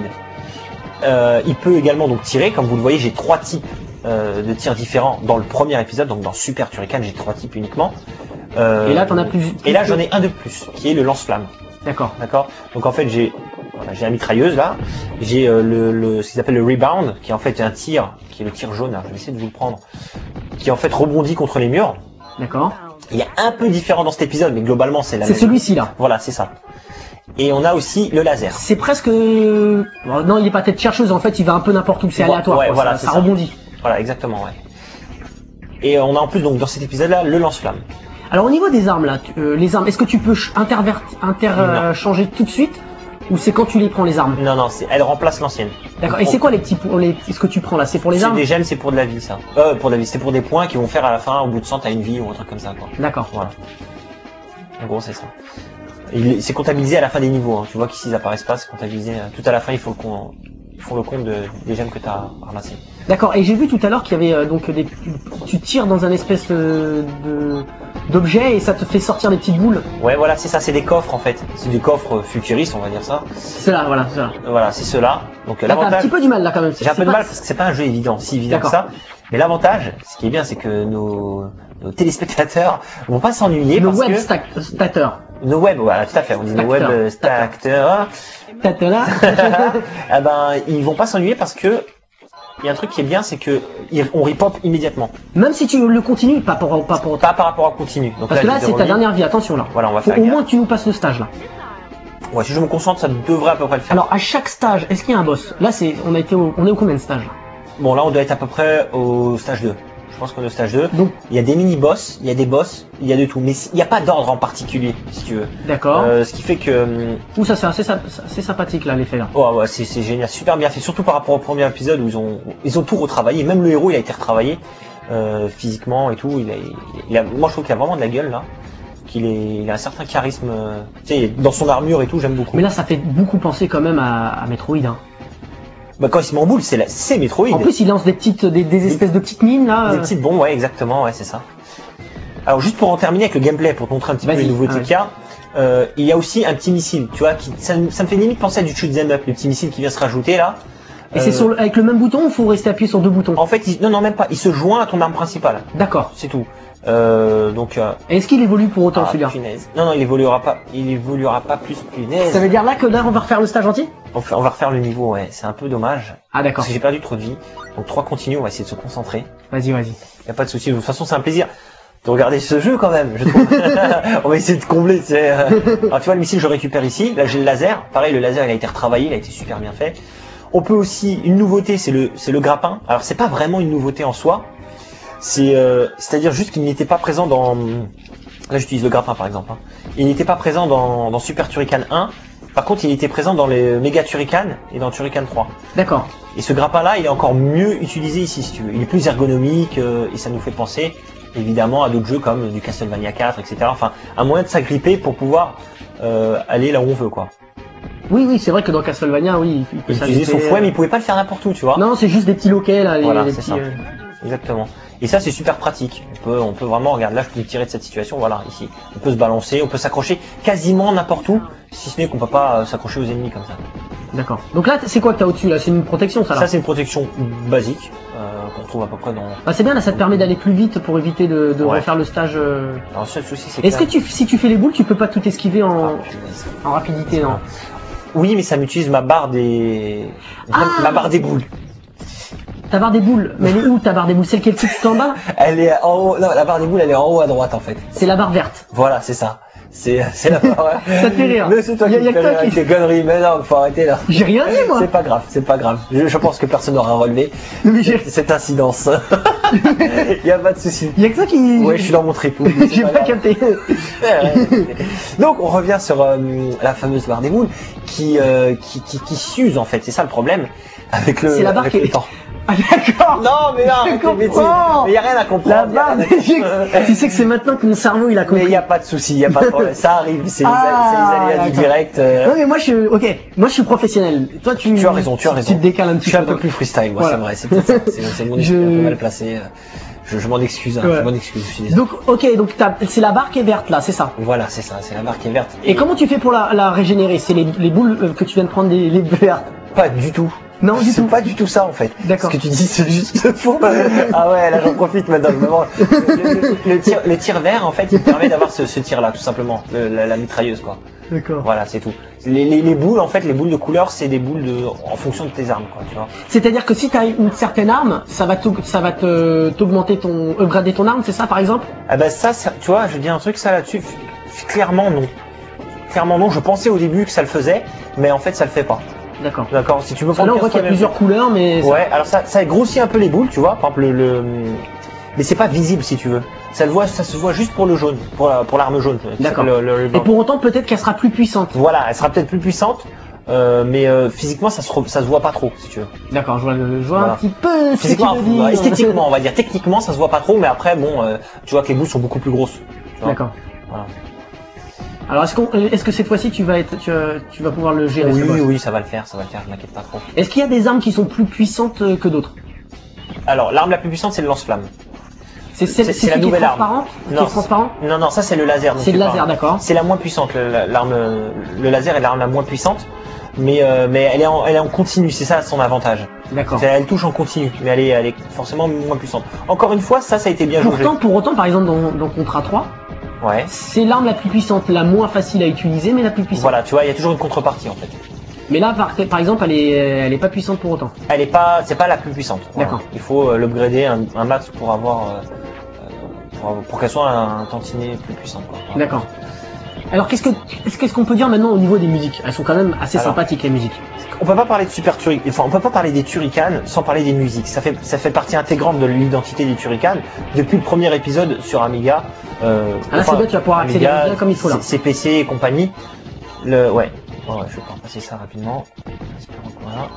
Speaker 2: Euh, il peut également donc tirer, comme vous le voyez, j'ai trois types euh, de tirs différents dans le premier épisode, donc dans Super Turrican, j'ai trois types uniquement. Euh,
Speaker 1: et là, t'en as plus.
Speaker 2: Et là, j'en ai un de plus, qui est le lance-flamme.
Speaker 1: D'accord.
Speaker 2: D'accord. Donc en fait, j'ai voilà, j'ai la mitrailleuse là, j'ai euh, le, le ce qu'ils appellent le rebound, qui est en fait un tir, qui est le tir jaune. Là, je vais essayer de vous le prendre, qui en fait rebondit contre les murs.
Speaker 1: D'accord.
Speaker 2: Il est un peu différent dans cet épisode, mais globalement c'est la
Speaker 1: même. C'est celui-ci là.
Speaker 2: Voilà, c'est ça. Et on a aussi le laser.
Speaker 1: C'est presque... Bon, non, il est pas tête chercheuse, en fait, il va un peu n'importe où, c'est aléatoire.
Speaker 2: Ouais,
Speaker 1: quoi,
Speaker 2: voilà,
Speaker 1: ça, ça
Speaker 2: ça
Speaker 1: rebondit.
Speaker 2: Voilà, exactement, ouais. Et on a en plus, donc, dans cet épisode-là, le lance-flamme.
Speaker 1: Alors, au niveau des armes, là, tu, euh, les armes, est-ce que tu peux interchanger inter, euh, changer tout de suite? Ou c'est quand tu les prends, les armes?
Speaker 2: Non, non, elle remplace l'ancienne.
Speaker 1: D'accord, et c'est quoi les petits... Les, ce que tu prends là? C'est pour les armes?
Speaker 2: C'est des gemmes, c'est pour de la vie, ça. Euh, pour de la vie, c'est pour des points qui vont faire à la fin, au bout de cent, t'as une vie ou un truc comme ça, quoi.
Speaker 1: D'accord.
Speaker 2: Voilà. En gros, c'est ça. C'est comptabilisé à la fin des niveaux. Hein. Tu vois qu'ici ils apparaissent pas, c'est comptabilisé. Tout à la fin, il faut le compte, il faut le compte de, des gemmes que tu as ramassées.
Speaker 1: D'accord. Et j'ai vu tout à l'heure qu'il y avait euh, donc des, tu tires dans un espèce euh, de d'objet et ça te fait sortir des petites boules.
Speaker 2: Ouais, voilà, c'est ça. C'est des coffres en fait. C'est des coffres futuristes, on va dire ça.
Speaker 1: C'est là, voilà, c'est là.
Speaker 2: Voilà, c'est ceux-là. Donc
Speaker 1: là, t'as un petit peu du mal là quand même.
Speaker 2: J'ai un peu de
Speaker 1: pas...
Speaker 2: mal parce que c'est pas un jeu évident, si évident que ça. Mais l'avantage, ce qui est bien, c'est que nos, nos téléspectateurs vont pas s'ennuyer.
Speaker 1: Nos
Speaker 2: web
Speaker 1: spectateurs.
Speaker 2: Nos web, voilà, tout à fait. On dit nos web spectateurs.
Speaker 1: Spectateurs.
Speaker 2: Eh ben, ils vont pas s'ennuyer parce que il y a un truc qui est bien, c'est que on repop immédiatement.
Speaker 1: Même si tu le continues, pas pour pas pour
Speaker 2: pas par rapport à continu. Donc
Speaker 1: parce là, que là, c'est ta dernière vie. Attention là.
Speaker 2: Voilà, on va
Speaker 1: Faut
Speaker 2: faire.
Speaker 1: Au moins, tu nous passes le stage là.
Speaker 2: Ouais, si je me concentre, ça devrait à peu près le faire.
Speaker 1: Alors, à chaque stage, est-ce qu'il y a un boss? Là, c'est, on a été, au... on est au combien de stages?
Speaker 2: Bon, là, on doit être à peu près au stage deux. Je pense qu'on est au stage deux. Donc, il y a des mini-boss, il y a des boss, il y a de tout. Mais il n'y a pas d'ordre en particulier, si tu veux.
Speaker 1: D'accord.
Speaker 2: Euh, ce qui fait que...
Speaker 1: Ouh, ça c'est assez, assez sympathique là, l'effet là.
Speaker 2: Oh, ouais, c'est génial, super bien fait. Surtout par rapport au premier épisode où ils ont, ils ont tout retravaillé. Même le héros, il a été retravaillé euh, physiquement et tout. Il a, il a, moi, je trouve qu'il a vraiment de la gueule là. Qu'il est, il a un certain charisme. Euh, tu sais, dans son armure et tout, j'aime beaucoup.
Speaker 1: Mais là, ça fait beaucoup penser quand même à, à Metroid. Hein.
Speaker 2: Bah quand il se met en boule, c'est Metroid.
Speaker 1: En plus, il lance des petites, des, des espèces de petites mines là.
Speaker 2: Des petites bombes, ouais, exactement, ouais, c'est ça. Alors juste pour en terminer avec le gameplay, pour te montrer un petit peu les nouveautés qu'il y a, euh, il y a aussi un petit missile, tu vois, qui, ça, ça me fait limite penser à du shoot 'em up, le petit missile qui vient se rajouter là.
Speaker 1: Et euh... c'est sur le, avec le même bouton ou il faut rester appuyé sur deux boutons?
Speaker 2: En fait, il, non, non, même pas. Il se joint à ton arme principale.
Speaker 1: D'accord.
Speaker 2: C'est tout. Euh, donc. Euh...
Speaker 1: Est-ce qu'il évolue pour autant ah, celui-là?
Speaker 2: Non, non, il évoluera pas. Il évoluera pas plus punaise.
Speaker 1: Ça veut dire là que là on va refaire le stage entier?
Speaker 2: On, fait, on va refaire le niveau, ouais. C'est un peu dommage.
Speaker 1: Ah d'accord.
Speaker 2: Parce que j'ai perdu trop de vie. Donc trois continues, on va essayer de se concentrer.
Speaker 1: Vas-y, vas-y.
Speaker 2: Y a pas de souci. De toute façon, c'est un plaisir de regarder ce jeu quand même. Je trouve. On va essayer de combler. Tu sais. Alors tu vois le missile, je récupère ici. Là j'ai le laser. Pareil, le laser il a été retravaillé, il a été super bien fait. On peut aussi une nouveauté, c'est le c'est le grappin. Alors c'est pas vraiment une nouveauté en soi. C'est euh, c'est-à-dire juste qu'il n'était pas présent dans. Là j'utilise le grappin par exemple. Hein. Il n'était pas présent dans, dans Super Turrican un. Par contre, il était présent dans les Mega Turrican et dans Turrican trois.
Speaker 1: D'accord.
Speaker 2: Et ce grappin-là, il est encore mieux utilisé ici, si tu veux. Il est plus ergonomique euh, et ça nous fait penser évidemment à d'autres jeux comme du Castlevania quatre, et cetera. Enfin, un moyen de s'agripper pour pouvoir euh, aller là où on veut, quoi.
Speaker 1: Oui, oui, c'est vrai que dans Castlevania, oui, il peut
Speaker 2: utiliser son fouet, mais il pouvait pas le faire n'importe où, tu vois.
Speaker 1: Non, c'est juste des petits loquets là. Les,
Speaker 2: voilà,
Speaker 1: les
Speaker 2: c'est
Speaker 1: petits,
Speaker 2: ça.
Speaker 1: Euh...
Speaker 2: Exactement. Et ça, c'est super pratique. On peut, on peut vraiment, regarde, là, je peux me tirer de cette situation. Voilà, ici, on peut se balancer, on peut s'accrocher quasiment n'importe où, si ce n'est qu'on peut pas euh, s'accrocher aux ennemis comme ça.
Speaker 1: D'accord. Donc là, c'est quoi que t'as au-dessus là? C'est une protection, ça là?
Speaker 2: Ça, c'est une protection basique euh, qu'on retrouve à peu près dans.
Speaker 1: Ah, c'est bien là, ça te permet d'aller plus vite pour éviter de, de ouais. refaire le stage. Euh...
Speaker 2: Alors, le seul souci, c'est.
Speaker 1: Est-ce que tu, si tu fais les boules, tu peux pas tout esquiver en, ah, en rapidité, non?
Speaker 2: Oui, mais ça m'utilise ma barre des, ah. ma barre des boules.
Speaker 1: Ta barre des boules, mais elle est où ta barre des boules? Celle qui est le tout en bas?
Speaker 2: Elle est en haut, non, la barre des boules, elle est en haut à droite en fait.
Speaker 1: C'est la barre verte.
Speaker 2: Voilà, c'est ça. C'est, c'est la barre.
Speaker 1: Ça te fait rire.
Speaker 2: Mais c'est toi
Speaker 1: Y a-
Speaker 2: qui
Speaker 1: y a
Speaker 2: me
Speaker 1: que
Speaker 2: fais
Speaker 1: toi
Speaker 2: rire avec
Speaker 1: qui-
Speaker 2: tes conneries, mais non, faut arrêter là.
Speaker 1: J'ai rien dit moi.
Speaker 2: C'est pas grave, c'est pas grave. Je, je pense que personne n'aura relevé
Speaker 1: Mais j'ai-
Speaker 2: cette incidence. Il y a pas de souci.
Speaker 1: Y a que ça qui.
Speaker 2: Ouais, je suis dans mon tripou.
Speaker 1: J'ai pas capté.
Speaker 2: Donc on revient sur euh, la fameuse barre des boules qui, euh, qui, qui, qui s'use en fait, c'est ça le problème avec le,
Speaker 1: C'est la barre
Speaker 2: avec
Speaker 1: qui
Speaker 2: le
Speaker 1: est-
Speaker 2: temps.
Speaker 1: Ah d'accord.
Speaker 2: Non mais non,
Speaker 1: Je
Speaker 2: arrête tes
Speaker 1: comprends.
Speaker 2: bêtises. Mais il y a rien à comprendre.
Speaker 1: La
Speaker 2: y a
Speaker 1: barre
Speaker 2: rien à
Speaker 1: des
Speaker 2: comprendre.
Speaker 1: Tu sais que c'est maintenant que mon cerveau il a
Speaker 2: Mais
Speaker 1: compris.
Speaker 2: il n'y a pas de souci, il n'y a pas de problème. Ça arrive, c'est les,
Speaker 1: Ah,
Speaker 2: c'est les aléas du
Speaker 1: d'accord.
Speaker 2: direct. euh,
Speaker 1: Non mais moi je suis ok, moi je suis professionnel. Toi tu
Speaker 2: Tu as raison, tu as raison.
Speaker 1: Tu te décales un
Speaker 2: Je
Speaker 1: petit
Speaker 2: suis un
Speaker 1: peu.
Speaker 2: peu plus freestyle, moi,
Speaker 1: Voilà.
Speaker 2: c'est vrai. C'est peut-être ça. C'est c'est mon
Speaker 1: Je-
Speaker 2: esprit un peu mal placé. euh, Je, je m'en excuse, hein,
Speaker 1: Ouais.
Speaker 2: je m'en excuse. Je suis désolé.
Speaker 1: Donc ok, donc t'as- c'est la barre qui est verte là, c'est ça.
Speaker 2: Voilà, c'est ça, c'est la barre qui est verte.
Speaker 1: Et comment tu fais pour la, la régénérer? C'est les, les boules euh, que tu viens de prendre les, les vertes.
Speaker 2: Pas du tout.
Speaker 1: Non, du
Speaker 2: C'est
Speaker 1: tout.
Speaker 2: pas du tout ça en fait.
Speaker 1: D'accord.
Speaker 2: Ce que tu dis, c'est juste faux. Ah ouais, là j'en profite maintenant. Je me venge. Le, le- le tir, le tir vert, en fait, il permet d'avoir ce, ce tir-là, tout simplement. Le- la, la mitrailleuse, quoi.
Speaker 1: D'accord.
Speaker 2: Voilà, c'est tout. Les, les, les boules, en fait, les boules de couleur, c'est des boules de, en fonction de tes armes, quoi, tu vois.
Speaker 1: C'est-à-dire que si tu as une certaine arme, ça va t'aug- ça va te t'augmenter ton upgrader ton arme, c'est ça par exemple?
Speaker 2: Ah bah ça, ça, tu vois, je vais dire un truc, ça là-dessus, f- clairement non. Clairement non, je pensais au début que ça le faisait, mais en fait ça le fait pas.
Speaker 1: D'accord.
Speaker 2: D'accord, si tu veux
Speaker 1: Là on voit qu'il y a plusieurs couleurs mais ça-
Speaker 2: Ouais, alors ça, ça grossit un peu les boules, tu vois, par exemple le, le... mais c'est pas visible si tu veux. Ça le voit, ça se voit juste pour le jaune, pour la, pour l'arme jaune.
Speaker 1: D'accord.
Speaker 2: Le, le
Speaker 1: Et
Speaker 2: Rebirth.
Speaker 1: pour autant peut-être qu'elle sera plus puissante.
Speaker 2: Voilà, elle sera peut-être plus puissante, euh, mais euh, physiquement ça se, re- ça se voit pas trop, si tu veux.
Speaker 1: D'accord, je vois, le- je vois
Speaker 2: Voilà.
Speaker 1: un petit peu ce que tu
Speaker 2: Physiquement,
Speaker 1: veux dire.
Speaker 2: ouais, esthétiquement, on va dire, techniquement ça se voit pas trop, mais après bon, euh, tu vois que les boules sont beaucoup plus grosses. tu vois.
Speaker 1: D'accord.
Speaker 2: Voilà.
Speaker 1: Alors est-ce qu'on est-ce que cette fois-ci tu vas être tu, vas- tu vas pouvoir le gérer ce
Speaker 2: Oui,
Speaker 1: boss?
Speaker 2: oui, ça va le faire, ça va le faire, je m'inquiète pas trop.
Speaker 1: Est-ce qu'il y a des armes qui sont plus puissantes euh, que d'autres?
Speaker 2: Alors, l'arme la plus puissante, c'est le lance-flamme.
Speaker 1: C'est celle-
Speaker 2: C'est-
Speaker 1: c'est
Speaker 2: c'est la
Speaker 1: celui qui est
Speaker 2: nouvelle arme.
Speaker 1: transparent Qui
Speaker 2: Non,
Speaker 1: est transparent
Speaker 2: Non, non, ça c'est le laser. dont
Speaker 1: C'est
Speaker 2: tu
Speaker 1: le
Speaker 2: parles.
Speaker 1: laser, d'accord.
Speaker 2: C'est la moins puissante, le- l'arme, le laser est l'arme la moins puissante, mais euh, mais elle est en, elle est en continu, c'est ça son avantage.
Speaker 1: D'accord.
Speaker 2: C'est- Elle touche en continu, mais elle est, elle est forcément moins puissante. Encore une fois, ça, ça a été bien
Speaker 1: Pourtant,
Speaker 2: joué.
Speaker 1: pour autant, par exemple, dans, dans Contra trois,
Speaker 2: Ouais.
Speaker 1: c'est l'arme la plus puissante, la moins facile à utiliser, mais la plus puissante.
Speaker 2: Voilà, tu vois, il y a toujours une contrepartie en fait.
Speaker 1: Mais là, par, par exemple, elle est, elle est pas puissante pour autant.
Speaker 2: Elle est pas, c'est pas la plus puissante. Voilà.
Speaker 1: D'accord.
Speaker 2: Il faut euh, l'upgrader un, un max pour avoir, euh, euh, pour, avoir- pour qu'elle soit un, tantinet plus puissante. quoi. Voilà.
Speaker 1: D'accord. Alors, qu'est-ce que, qu'est-ce qu'on peut dire maintenant au niveau des musiques? Elles sont quand même assez
Speaker 2: Alors.
Speaker 1: sympathiques, les musiques.
Speaker 2: On peut pas parler de super turrican, enfin on peut pas parler des turricans sans parler des musiques. Ça fait ça fait partie intégrante de l'identité des turricans depuis le premier épisode sur Amiga. Euh,
Speaker 1: Ah là, c'est bien, tu vas pouvoir accélérer
Speaker 2: Amiga,
Speaker 1: bien comme il faut, là.
Speaker 2: C P C et compagnie. Le ouais, ouais, ouais, je vais pouvoir passer ça rapidement. Espérons que voilà.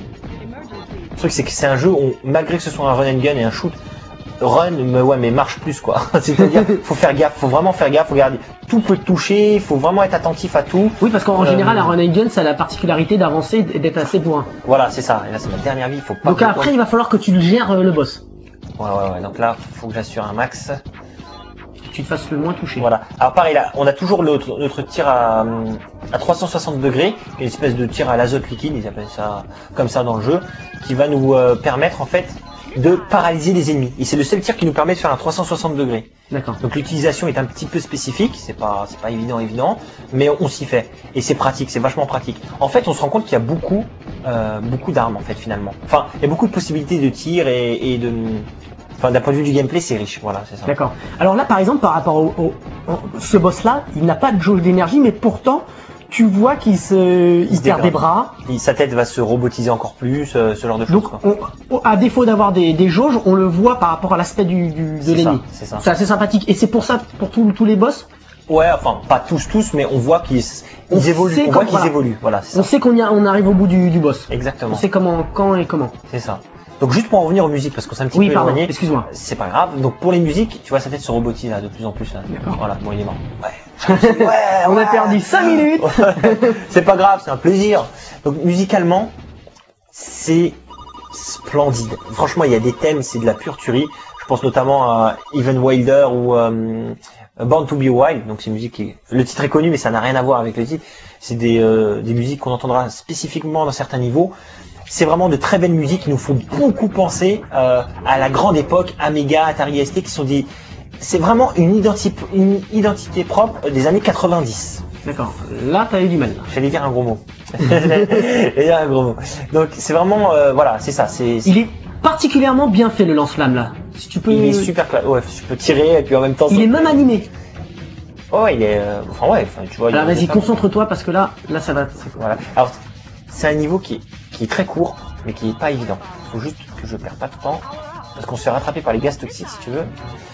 Speaker 2: Le truc c'est que c'est un jeu où malgré que ce soit un run and gun et un shoot, run mais ouais mais marche plus quoi. C'est-à-dire faut faire gaffe, faut vraiment faire gaffe, faut regarder. Tout peut te toucher, il faut vraiment être attentif à tout.
Speaker 1: Oui, parce qu'en
Speaker 2: Euh,
Speaker 1: général, un run and gun, ça a la particularité d'avancer et d'être assez bourrin.
Speaker 2: Voilà, c'est ça. Et là c'est ma dernière vie, il faut pas.
Speaker 1: Donc
Speaker 2: que-
Speaker 1: après, il va falloir que tu le gères euh, le boss.
Speaker 2: Ouais, ouais, ouais. Donc là, faut que j'assure un max.
Speaker 1: Que tu te fasses le moins toucher.
Speaker 2: Voilà. Alors pareil, là, on a toujours notre, notre tir à, à trois cent soixante degrés, une espèce de tir à l'azote liquide, ils appellent ça comme ça dans le jeu, qui va nous euh, permettre en fait de paralyser les ennemis. Et c'est le seul tir qui nous permet de faire un trois cent soixante degrés.
Speaker 1: D'accord.
Speaker 2: Donc l'utilisation est un petit peu spécifique, c'est pas c'est pas évident évident, mais on, on s'y fait. Et c'est pratique, c'est vachement pratique. En fait, on se rend compte qu'il y a beaucoup euh, beaucoup d'armes en fait finalement. Enfin, il y a beaucoup de possibilités de tir et, et de enfin d'un point de vue du gameplay, c'est riche. Voilà, c'est ça.
Speaker 1: D'accord. Alors là, par exemple, par rapport au, au- au- ce boss-là, il n'a pas de jauge d'énergie, mais pourtant, tu vois qu'il se, il
Speaker 2: se
Speaker 1: perd
Speaker 2: dégrade.
Speaker 1: des bras.
Speaker 2: Et sa tête va se robotiser encore plus, euh, ce genre de choses.
Speaker 1: Donc,
Speaker 2: quoi.
Speaker 1: on- on- à défaut d'avoir des, des jauges, on le voit par rapport à l'aspect du, du- de
Speaker 2: C'est
Speaker 1: l'ennemi.
Speaker 2: ça, c'est ça.
Speaker 1: C'est assez sympathique. Et c'est pour ça, pour tous tous les boss,
Speaker 2: Ouais, enfin pas tous tous, mais on voit qu'ils
Speaker 1: On
Speaker 2: ils évoluent.
Speaker 1: sait
Speaker 2: On
Speaker 1: comme-
Speaker 2: voit qu'ils
Speaker 1: voilà.
Speaker 2: évoluent. Voilà, c'est
Speaker 1: on
Speaker 2: ça.
Speaker 1: sait qu'on y a- on arrive au bout du, du boss.
Speaker 2: Exactement.
Speaker 1: On sait comment, quand et comment.
Speaker 2: C'est ça. Donc juste pour en revenir aux musiques, parce qu'on s'est un petit
Speaker 1: Oui,
Speaker 2: peu
Speaker 1: pardon,
Speaker 2: éloigné.
Speaker 1: excuse-moi.
Speaker 2: C'est pas grave. Donc pour les musiques, tu vois sa tête se robotise là de plus en plus là.
Speaker 1: D'accord.
Speaker 2: Voilà, bon il est mort. Ouais. Ouais,
Speaker 1: On a
Speaker 2: ouais.
Speaker 1: perdu cinq minutes.
Speaker 2: C'est pas grave, c'est un plaisir. Donc musicalement, c'est splendide. Franchement, il y a des thèmes, c'est de la pure tuerie. Je pense notamment à Even Wilder ou euh, Born to be Wild. Donc c'est une musique qui, le titre est connu, mais ça n'a rien à voir avec le titre. C'est des, euh, des musiques qu'on entendra spécifiquement dans certains niveaux. C'est vraiment de très belles musiques qui nous font beaucoup penser euh, à la grande époque Amiga, Atari S T, qui sont des, c'est vraiment une identité, une identité propre des années quatre-vingt-dix.
Speaker 1: D'accord. Là, t'as eu du mal.
Speaker 2: J'allais dire un gros mot. J'allais dire un gros mot. Donc c'est vraiment, euh, voilà, c'est ça. C'est,
Speaker 1: Il est, particulièrement bien fait le lance-flamme là. Si tu peux.
Speaker 2: Il est super classe. Ouais, tu peux tirer et puis en même temps.
Speaker 1: Il est même animé.
Speaker 2: Oh, il est. euh, Enfin ouais, enfin, tu vois.
Speaker 1: Alors
Speaker 2: il
Speaker 1: vas-y,
Speaker 2: est pas-
Speaker 1: concentre-toi parce que là, là ça va.
Speaker 2: Voilà. Alors, c'est un niveau qui est, qui est très court, mais qui est pas évident. Faut juste que je perds pas de temps, parce qu'on se fait rattraper par les gaz toxiques, si tu veux.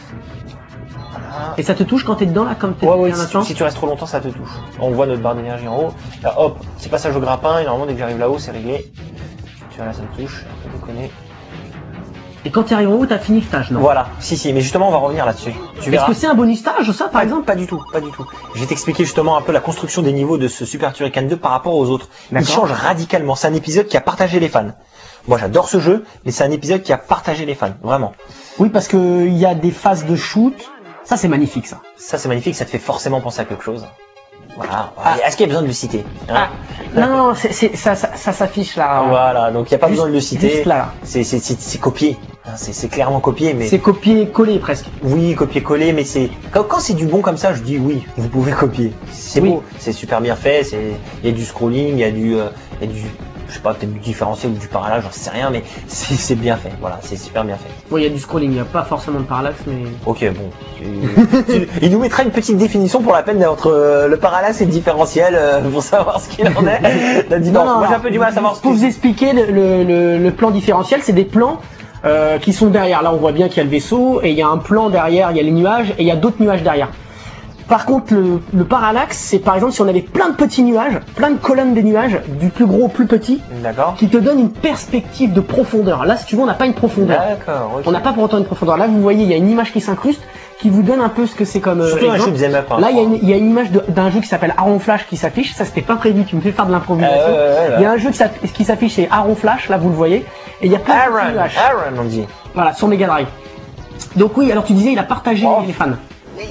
Speaker 2: Voilà.
Speaker 1: Et ça te touche quand t'es dedans là, comme t'es
Speaker 2: Ouais, ouais,
Speaker 1: un
Speaker 2: si,
Speaker 1: instant
Speaker 2: si tu restes trop longtemps, ça te touche. On voit notre barre d'énergie en haut. Là, hop, c'est passage au grappin, et normalement, dès que j'arrive là-haut, c'est réglé. Tu vois, là, ça me touche. Je déconner.
Speaker 1: Et quand tu arrives en haut, t'as fini le stage, non?
Speaker 2: Voilà, si, si, mais justement, on va revenir là-dessus. Tu
Speaker 1: Est-ce
Speaker 2: verras.
Speaker 1: que c'est un bonus stage, ça, par
Speaker 2: Pas,
Speaker 1: exemple?
Speaker 2: pas du tout, pas du tout. Je vais t'expliquer justement un peu la construction des niveaux de ce Super Turrican deux par rapport aux autres. Il
Speaker 1: D'accord.
Speaker 2: change radicalement. C'est un épisode qui a partagé les fans. Moi, j'adore ce jeu, mais c'est un épisode qui a partagé les fans, vraiment.
Speaker 1: Oui, parce que il y a des phases de shoot. Ça, c'est magnifique, ça.
Speaker 2: Ça, c'est magnifique, ça te fait forcément penser à quelque chose. Voilà.
Speaker 1: Ah.
Speaker 2: Est-ce qu'il y a besoin de le citer hein
Speaker 1: Non, non, c'est, c'est, ça, ça, ça s'affiche là.
Speaker 2: Voilà, donc il n'y a pas
Speaker 1: Juste-
Speaker 2: besoin de le citer.
Speaker 1: juste là.
Speaker 2: C'est, c'est, c'est, c'est copié. Hein, C'est, c'est clairement copié, mais
Speaker 1: C'est copier-coller presque.
Speaker 2: oui, copier-coller, mais c'est quand, quand c'est du bon comme ça, je dis oui, vous pouvez copier. C'est
Speaker 1: Oui.
Speaker 2: beau, c'est super bien fait. C'est, il y a du scrolling, il y a du, euh, il y a du, je sais pas, peut-être du différentiel ou du parallaxe, j'en sais rien, mais c'est, c'est bien fait. Voilà, c'est super bien fait.
Speaker 1: Bon, il y a du scrolling, il n'y a pas forcément de parallaxe, mais.
Speaker 2: Ok, bon. Tu- tu- il nous mettra une petite définition pour la peine entre euh, le parallaxe et le différentiel euh, pour savoir ce qu'il en est. La différence. Moi j'ai un peu du mal à savoir ce
Speaker 1: Pour
Speaker 2: que
Speaker 1: vous expliquer, le, le, le, le plan différentiel, c'est des plans euh, qui sont derrière. Là, on voit bien qu'il y a le vaisseau, et il y a un plan derrière, il y a les nuages, et il y a d'autres nuages derrière. Par contre, le, le parallaxe, c'est par exemple si on avait plein de petits nuages, plein de colonnes des nuages, du plus gros au plus petit,
Speaker 2: D'accord.
Speaker 1: qui te donne une perspective de profondeur. Là, si tu veux, on n'a pas une profondeur.
Speaker 2: D'accord. ok.
Speaker 1: On n'a pas pour autant une profondeur. Là, vous voyez, il y a une image qui s'incruste, qui vous donne un peu ce que c'est comme euh,
Speaker 2: Surtout un jeu
Speaker 1: exemple.
Speaker 2: de beat'em up, hein.
Speaker 1: Là, il y, a une- il y a une image de- d'un jeu qui s'appelle Aron Flash qui s'affiche. Ça, c'était pas prévu. Tu me fais faire de l'improvisation.
Speaker 2: Euh, ouais, ouais, ouais,
Speaker 1: Il y a un jeu qui s'aff- qui s'affiche, c'est Aron Flash. Là, vous le voyez. Et il y a plein de petits
Speaker 2: Aaron,
Speaker 1: nuages.
Speaker 2: Aaron, on dit.
Speaker 1: Voilà, sur Mega Drive. Donc oui, alors tu disais, il a partagé
Speaker 2: Oh.
Speaker 1: les fans.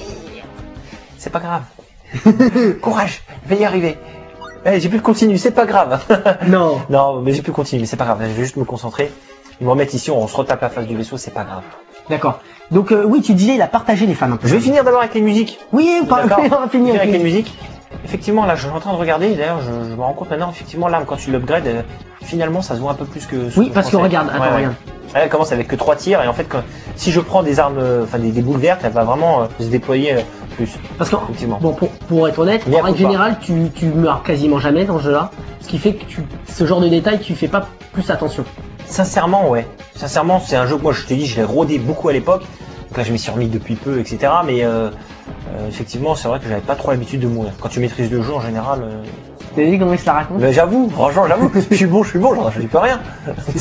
Speaker 2: C'est pas grave. Courage, je vais y arriver. Eh, j'ai pu le continuer, c'est pas grave.
Speaker 1: Non.
Speaker 2: non, mais j'ai pu le continuer, mais c'est pas grave. Je vais juste me concentrer. Ils me remettre ici, on se retape la face du vaisseau, c'est pas grave.
Speaker 1: D'accord. Donc euh, oui, tu disais, il a partagé les fans. Un peu.
Speaker 2: Je vais finir d'abord avec les musiques.
Speaker 1: Oui, pas,
Speaker 2: D'accord.
Speaker 1: on va finir
Speaker 2: avec
Speaker 1: avec
Speaker 2: les
Speaker 1: les
Speaker 2: musiques. Effectivement, là, je suis en train de regarder. D'ailleurs, je, je me rends compte maintenant. Effectivement, l'arme quand tu l'upgrades, euh, finalement, ça se voit un peu plus que. ce
Speaker 1: Oui,
Speaker 2: je
Speaker 1: parce que
Speaker 2: pensais.
Speaker 1: regarde, attends,
Speaker 2: Ouais, ouais.
Speaker 1: regarde.
Speaker 2: Elle commence avec que trois tirs et en fait, quand, si je prends des armes, euh, enfin des, des boules vertes, elle va vraiment euh, se déployer euh, plus.
Speaker 1: Parce que,
Speaker 2: Effectivement.
Speaker 1: bon, pour, pour être honnête,
Speaker 2: Mais
Speaker 1: en règle
Speaker 2: faut pas.
Speaker 1: générale, tu, tu meurs quasiment jamais dans ce jeu-là. Ce qui fait que tu, ce genre de détails, tu fais pas plus attention.
Speaker 2: Sincèrement, ouais. Sincèrement, c'est un jeu que moi, je te dis, je l'ai rodé beaucoup à l'époque. Donc là, je m'y suis remis depuis peu, et cetera. Mais euh, euh, effectivement, c'est vrai que j'avais pas trop l'habitude de mourir. Quand tu maîtrises le jeu, en général. Euh...
Speaker 1: T'as vu comment il se la raconte?
Speaker 2: Mais j'avoue, franchement, j'avoue, je suis bon, je suis bon, j'en je dis pas rien.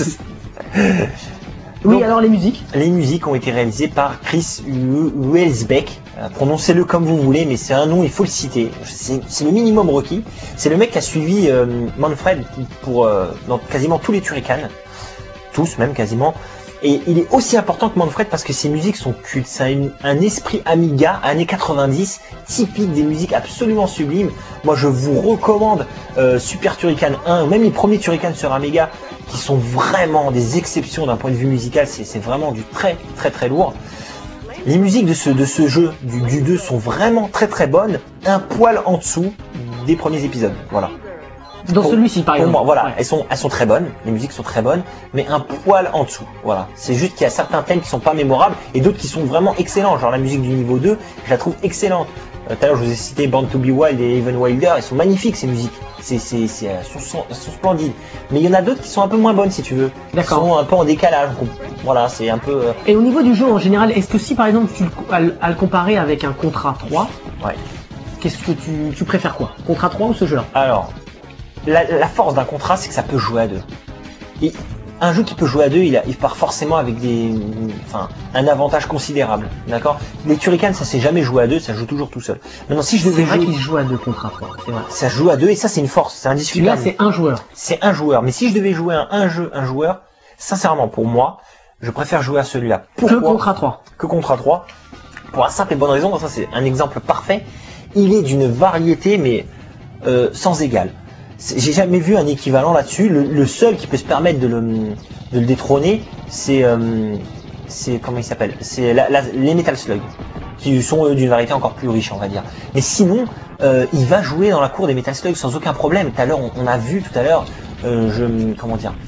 Speaker 1: Oui,
Speaker 2: Donc,
Speaker 1: alors les musiques.
Speaker 2: les musiques ont été réalisées par Chris Welsbeck. Euh, prononcez-le comme vous voulez, mais c'est un nom, il faut le citer. C'est c'est le minimum requis. C'est le mec qui a suivi euh, Manfred pour euh, dans quasiment tous les Turrican. Tous, même quasiment. Et il est aussi important que Manfred parce que ses musiques sont cultes. C'est un, un esprit Amiga, années quatre-vingt-dix, typique des musiques absolument sublimes. Moi, je vous recommande euh, Super Turrican un, même les premiers Turrican sur Amiga, qui sont vraiment des exceptions d'un point de vue musical. C'est c'est vraiment du très très très lourd. Les musiques de ce, de ce jeu, du, du deux, sont vraiment très très bonnes, un poil en dessous des premiers épisodes. Voilà.
Speaker 1: Dans
Speaker 2: Pour-
Speaker 1: celui-ci, par
Speaker 2: Pour
Speaker 1: exemple.
Speaker 2: moi, voilà,
Speaker 1: Ouais.
Speaker 2: elles sont, elles sont très bonnes, les musiques sont très bonnes, mais un poil en dessous. Voilà, c'est juste qu'il y a certains thèmes qui sont pas mémorables et d'autres qui sont vraiment excellents. Genre la musique du niveau deux, je la trouve excellente. Euh, Tout à l'heure, je vous ai cité Born to be Wild et Even Wilder, elles sont magnifiques ces musiques. C'est, c'est, c'est, elles sont, elles sont splendides. Mais il y en a d'autres qui sont un peu moins bonnes, si tu veux.
Speaker 1: D'accord.
Speaker 2: Qui sont un peu en décalage. Donc, voilà, c'est un peu. euh,
Speaker 1: Et au niveau du jeu en général, est-ce que si par exemple tu le, à, le- à le comparer avec un Contra trois,
Speaker 2: Ouais.
Speaker 1: qu'est-ce que tu, tu préfères quoi? Contra trois ou ce jeu-là?
Speaker 2: Alors, la, la force d'un contrat, c'est que ça peut jouer à deux. Et un jeu qui peut jouer à deux, il, a, il part forcément avec des, enfin, un avantage considérable, d'accord. Les Turrican, ça s'est jamais joué à deux, ça joue toujours tout seul. Maintenant, si je
Speaker 1: C'est
Speaker 2: devais
Speaker 1: vrai
Speaker 2: jouer,
Speaker 1: qu'il se joue à deux Contra trois, c'est vrai.
Speaker 2: ça se joue à deux et ça, c'est une force, c'est
Speaker 1: Celui-là,
Speaker 2: indiscutable.
Speaker 1: c'est un joueur.
Speaker 2: C'est un joueur. Mais si je devais jouer à un jeu, un joueur, sincèrement, pour moi, je préfère jouer à celui-là.
Speaker 1: Que
Speaker 2: Pourquoi
Speaker 1: Contra trois.
Speaker 2: que Contra trois, pour la simple et bonne raison, ça c'est un exemple parfait, il est d'une variété mais euh, sans égale. C'est- J'ai jamais vu un équivalent là-dessus. Le, le seul qui peut se permettre de le, de le détrôner, c'est euh, c'est comment il s'appelle, c'est la- la- les Metal Slug, qui sont eux, d'une variété encore plus riche, on va dire. Mais sinon, euh, il va jouer dans la cour des Metal Slug sans aucun problème. Tout à l'heure, on, on a vu tout à l'heure, euh, je comment dire.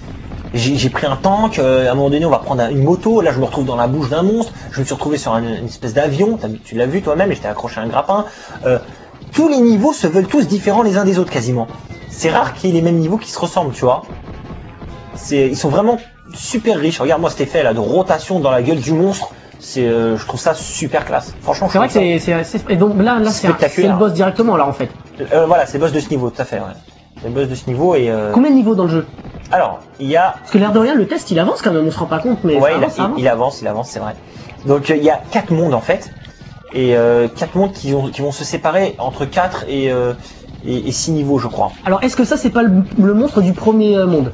Speaker 2: j'ai pris un tank, euh, à un moment donné on va prendre une moto, là je me retrouve dans la bouche d'un monstre, je me suis retrouvé sur un, une espèce d'avion, tu l'as vu toi-même, j'étais accroché à un grappin. Euh, tous les niveaux se veulent tous différents les uns des autres quasiment. C'est rare qu'il y ait les mêmes niveaux qui se ressemblent, tu vois. Ils sont vraiment super riches. Regarde-moi cet effet là de rotation dans la gueule du monstre. C'est, euh, je trouve ça super classe. Franchement,
Speaker 1: c'est vrai que c'est, c'est assez. Et donc là, là, c'est le boss directement là en fait.
Speaker 2: Euh, voilà, c'est le boss de ce niveau, tout à fait. Ouais. C'est le boss de ce niveau et. Euh...
Speaker 1: Combien de niveaux dans le jeu?
Speaker 2: Alors, il y a.
Speaker 1: Parce que l'air de rien, le test, il avance quand même. On se rend pas compte, mais.
Speaker 2: Ouais,
Speaker 1: ça
Speaker 2: il,
Speaker 1: avance,
Speaker 2: il,
Speaker 1: ça avance.
Speaker 2: il avance, il avance, c'est vrai. Donc il y a quatre mondes en fait, et euh, quatre mondes qui, ont, qui vont se séparer entre quatre et, euh, et, et six niveaux, je crois.
Speaker 1: Alors, est-ce que ça, c'est pas le, le monstre du premier monde?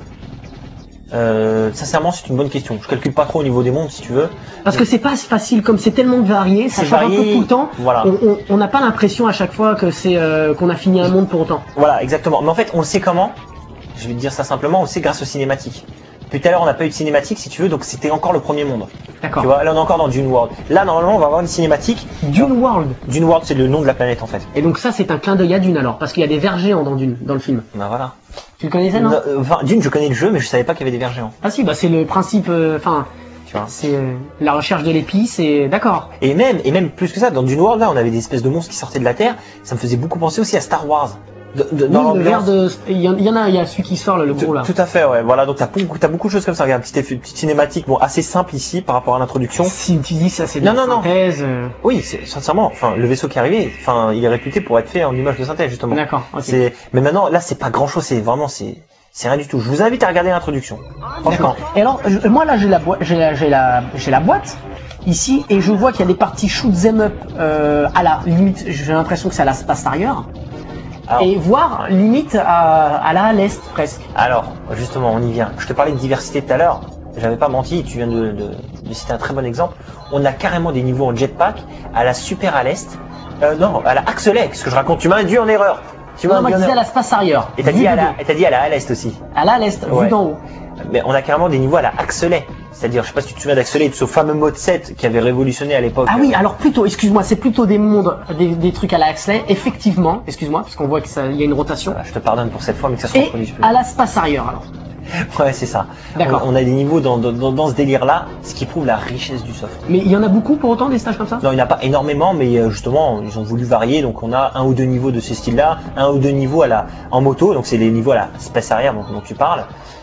Speaker 2: Euh, sincèrement, c'est une bonne question. Je calcule pas trop au niveau des mondes, si tu veux.
Speaker 1: Parce que c'est pas facile, comme c'est tellement varié, ça change varié, un peu tout le temps.
Speaker 2: Voilà.
Speaker 1: On n'a pas l'impression à chaque fois que c'est euh, qu'on a fini un monde pour autant.
Speaker 2: Voilà, exactement. Mais en fait, on le sait comment? Je vais te dire ça simplement. On le sait grâce aux cinématiques. Depuis tout à l'heure, on n'a pas eu de cinématique, si tu veux, donc c'était encore le premier monde.
Speaker 1: D'accord.
Speaker 2: Tu vois, là on est encore dans Dune World. Là, normalement, on va avoir une cinématique.
Speaker 1: Dune World.
Speaker 2: Dune World, c'est le nom de la planète en fait.
Speaker 1: Et donc ça, c'est un clin d'œil à Dune alors, parce qu'il y a des vers géants dans Dune, dans le film.
Speaker 2: Ben voilà.
Speaker 1: Tu le connaissais, non?
Speaker 2: euh, Enfin, Dune, je connais le jeu, mais je savais pas qu'il y avait des vers géants.
Speaker 1: Ah si, bah c'est le principe. Enfin, euh, c'est euh, la recherche de l'épice et d'accord.
Speaker 2: Et même, et même plus que ça, dans Dune World, là, on avait des espèces de monstres qui sortaient de la Terre. Ça me faisait beaucoup penser aussi à Star Wars. De, de, dans
Speaker 1: oui, le verre de, il y, y en a, il y a celui qui sort là, le gros là.
Speaker 2: Tout à fait, ouais. Voilà, donc t'as beaucoup, t'as beaucoup de choses comme ça. Regarde, petite, effet, petite cinématique, bon, assez simple ici par rapport à l'introduction.
Speaker 1: Si tu dis ça, c'est de
Speaker 2: non,
Speaker 1: la
Speaker 2: non,
Speaker 1: synthèse.
Speaker 2: Non.
Speaker 1: Euh...
Speaker 2: Oui, c'est sincèrement. Enfin, le vaisseau qui est arrivé, enfin, il est réputé pour être fait en image de synthèse justement.
Speaker 1: D'accord. Okay.
Speaker 2: C'est, mais maintenant, là, c'est pas grand chose. C'est vraiment, c'est, c'est rien du tout. Je vous invite à regarder l'introduction.
Speaker 1: D'accord. Et alors, je, moi là, j'ai la boîte, j'ai la, j'ai la, j'ai la boîte. Ici, et je vois qu'il y a des parties shoot them up euh, à la limite, j'ai l'impression que c'est à la space arrière. Alors, et voire limite à, à la à l'est presque.
Speaker 2: Alors, justement, on y vient. Je te parlais de diversité tout à l'heure. J'avais pas menti, tu viens de, de, de citer un très bon exemple. On a carrément des niveaux en jetpack à la super à l'est. Euh, non, à la Axelet, ce que je raconte. Tu m'as induit en erreur. Tu
Speaker 1: m'as dit à la space arrière.
Speaker 2: Et t'as dit, dit à la à l'est aussi.
Speaker 1: À la à l'est,
Speaker 2: ouais.
Speaker 1: Vu d'en haut.
Speaker 2: Mais on a carrément des niveaux à la Axelet. C'est-à-dire, je sais pas si tu te souviens d'Axelet, de ce fameux mode sept qui avait révolutionné à l'époque.
Speaker 1: Ah oui, alors plutôt, excuse-moi, c'est plutôt des mondes, des, des trucs à la Axelet, effectivement, excuse-moi, parce qu'on voit qu'il y a une rotation.
Speaker 2: Voilà, je te pardonne pour cette fois, mais que ça se reproduise plus.
Speaker 1: Et à la space arrière, alors.
Speaker 2: Ouais, c'est ça.
Speaker 1: D'accord.
Speaker 2: On, on a des niveaux dans, dans, dans ce délire-là, ce qui prouve la richesse du soft.
Speaker 1: Mais il y en a beaucoup pour autant des stages comme ça?
Speaker 2: Non, il n'y en a pas énormément, mais justement, ils ont voulu varier, donc on a un ou deux niveaux de ce style-là, un ou deux niveaux à la, en moto, donc c'est les niveaux à la space arrière dont, dont tu parles.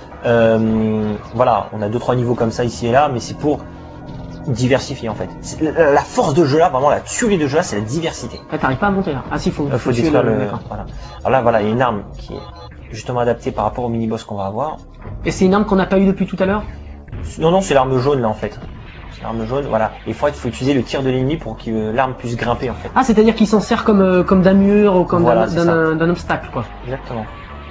Speaker 2: Euh, voilà, on a deux trois niveaux comme ça ici et là, mais c'est pour diversifier en fait. La, la force de jeu là, vraiment la tuerie de jeu là, c'est la diversité.
Speaker 1: Ah, t'arrives pas à monter là. Ah si, faut.
Speaker 2: Il faut détruire le. le... Voilà. Alors là, voilà, il y a une arme qui est justement adaptée par rapport au mini boss qu'on va avoir.
Speaker 1: Et c'est une arme qu'on n'a pas eu depuis tout à l'heure?
Speaker 2: Non, non, c'est l'arme jaune là en fait. C'est l'arme jaune, voilà. Il faut, il faut utiliser le tir de l'ennemi pour que euh, l'arme puisse grimper en fait.
Speaker 1: Ah, c'est-à-dire qu'il s'en sert comme euh, comme d'un mur ou comme
Speaker 2: voilà,
Speaker 1: d'un d'un obstacle quoi.
Speaker 2: Exactement.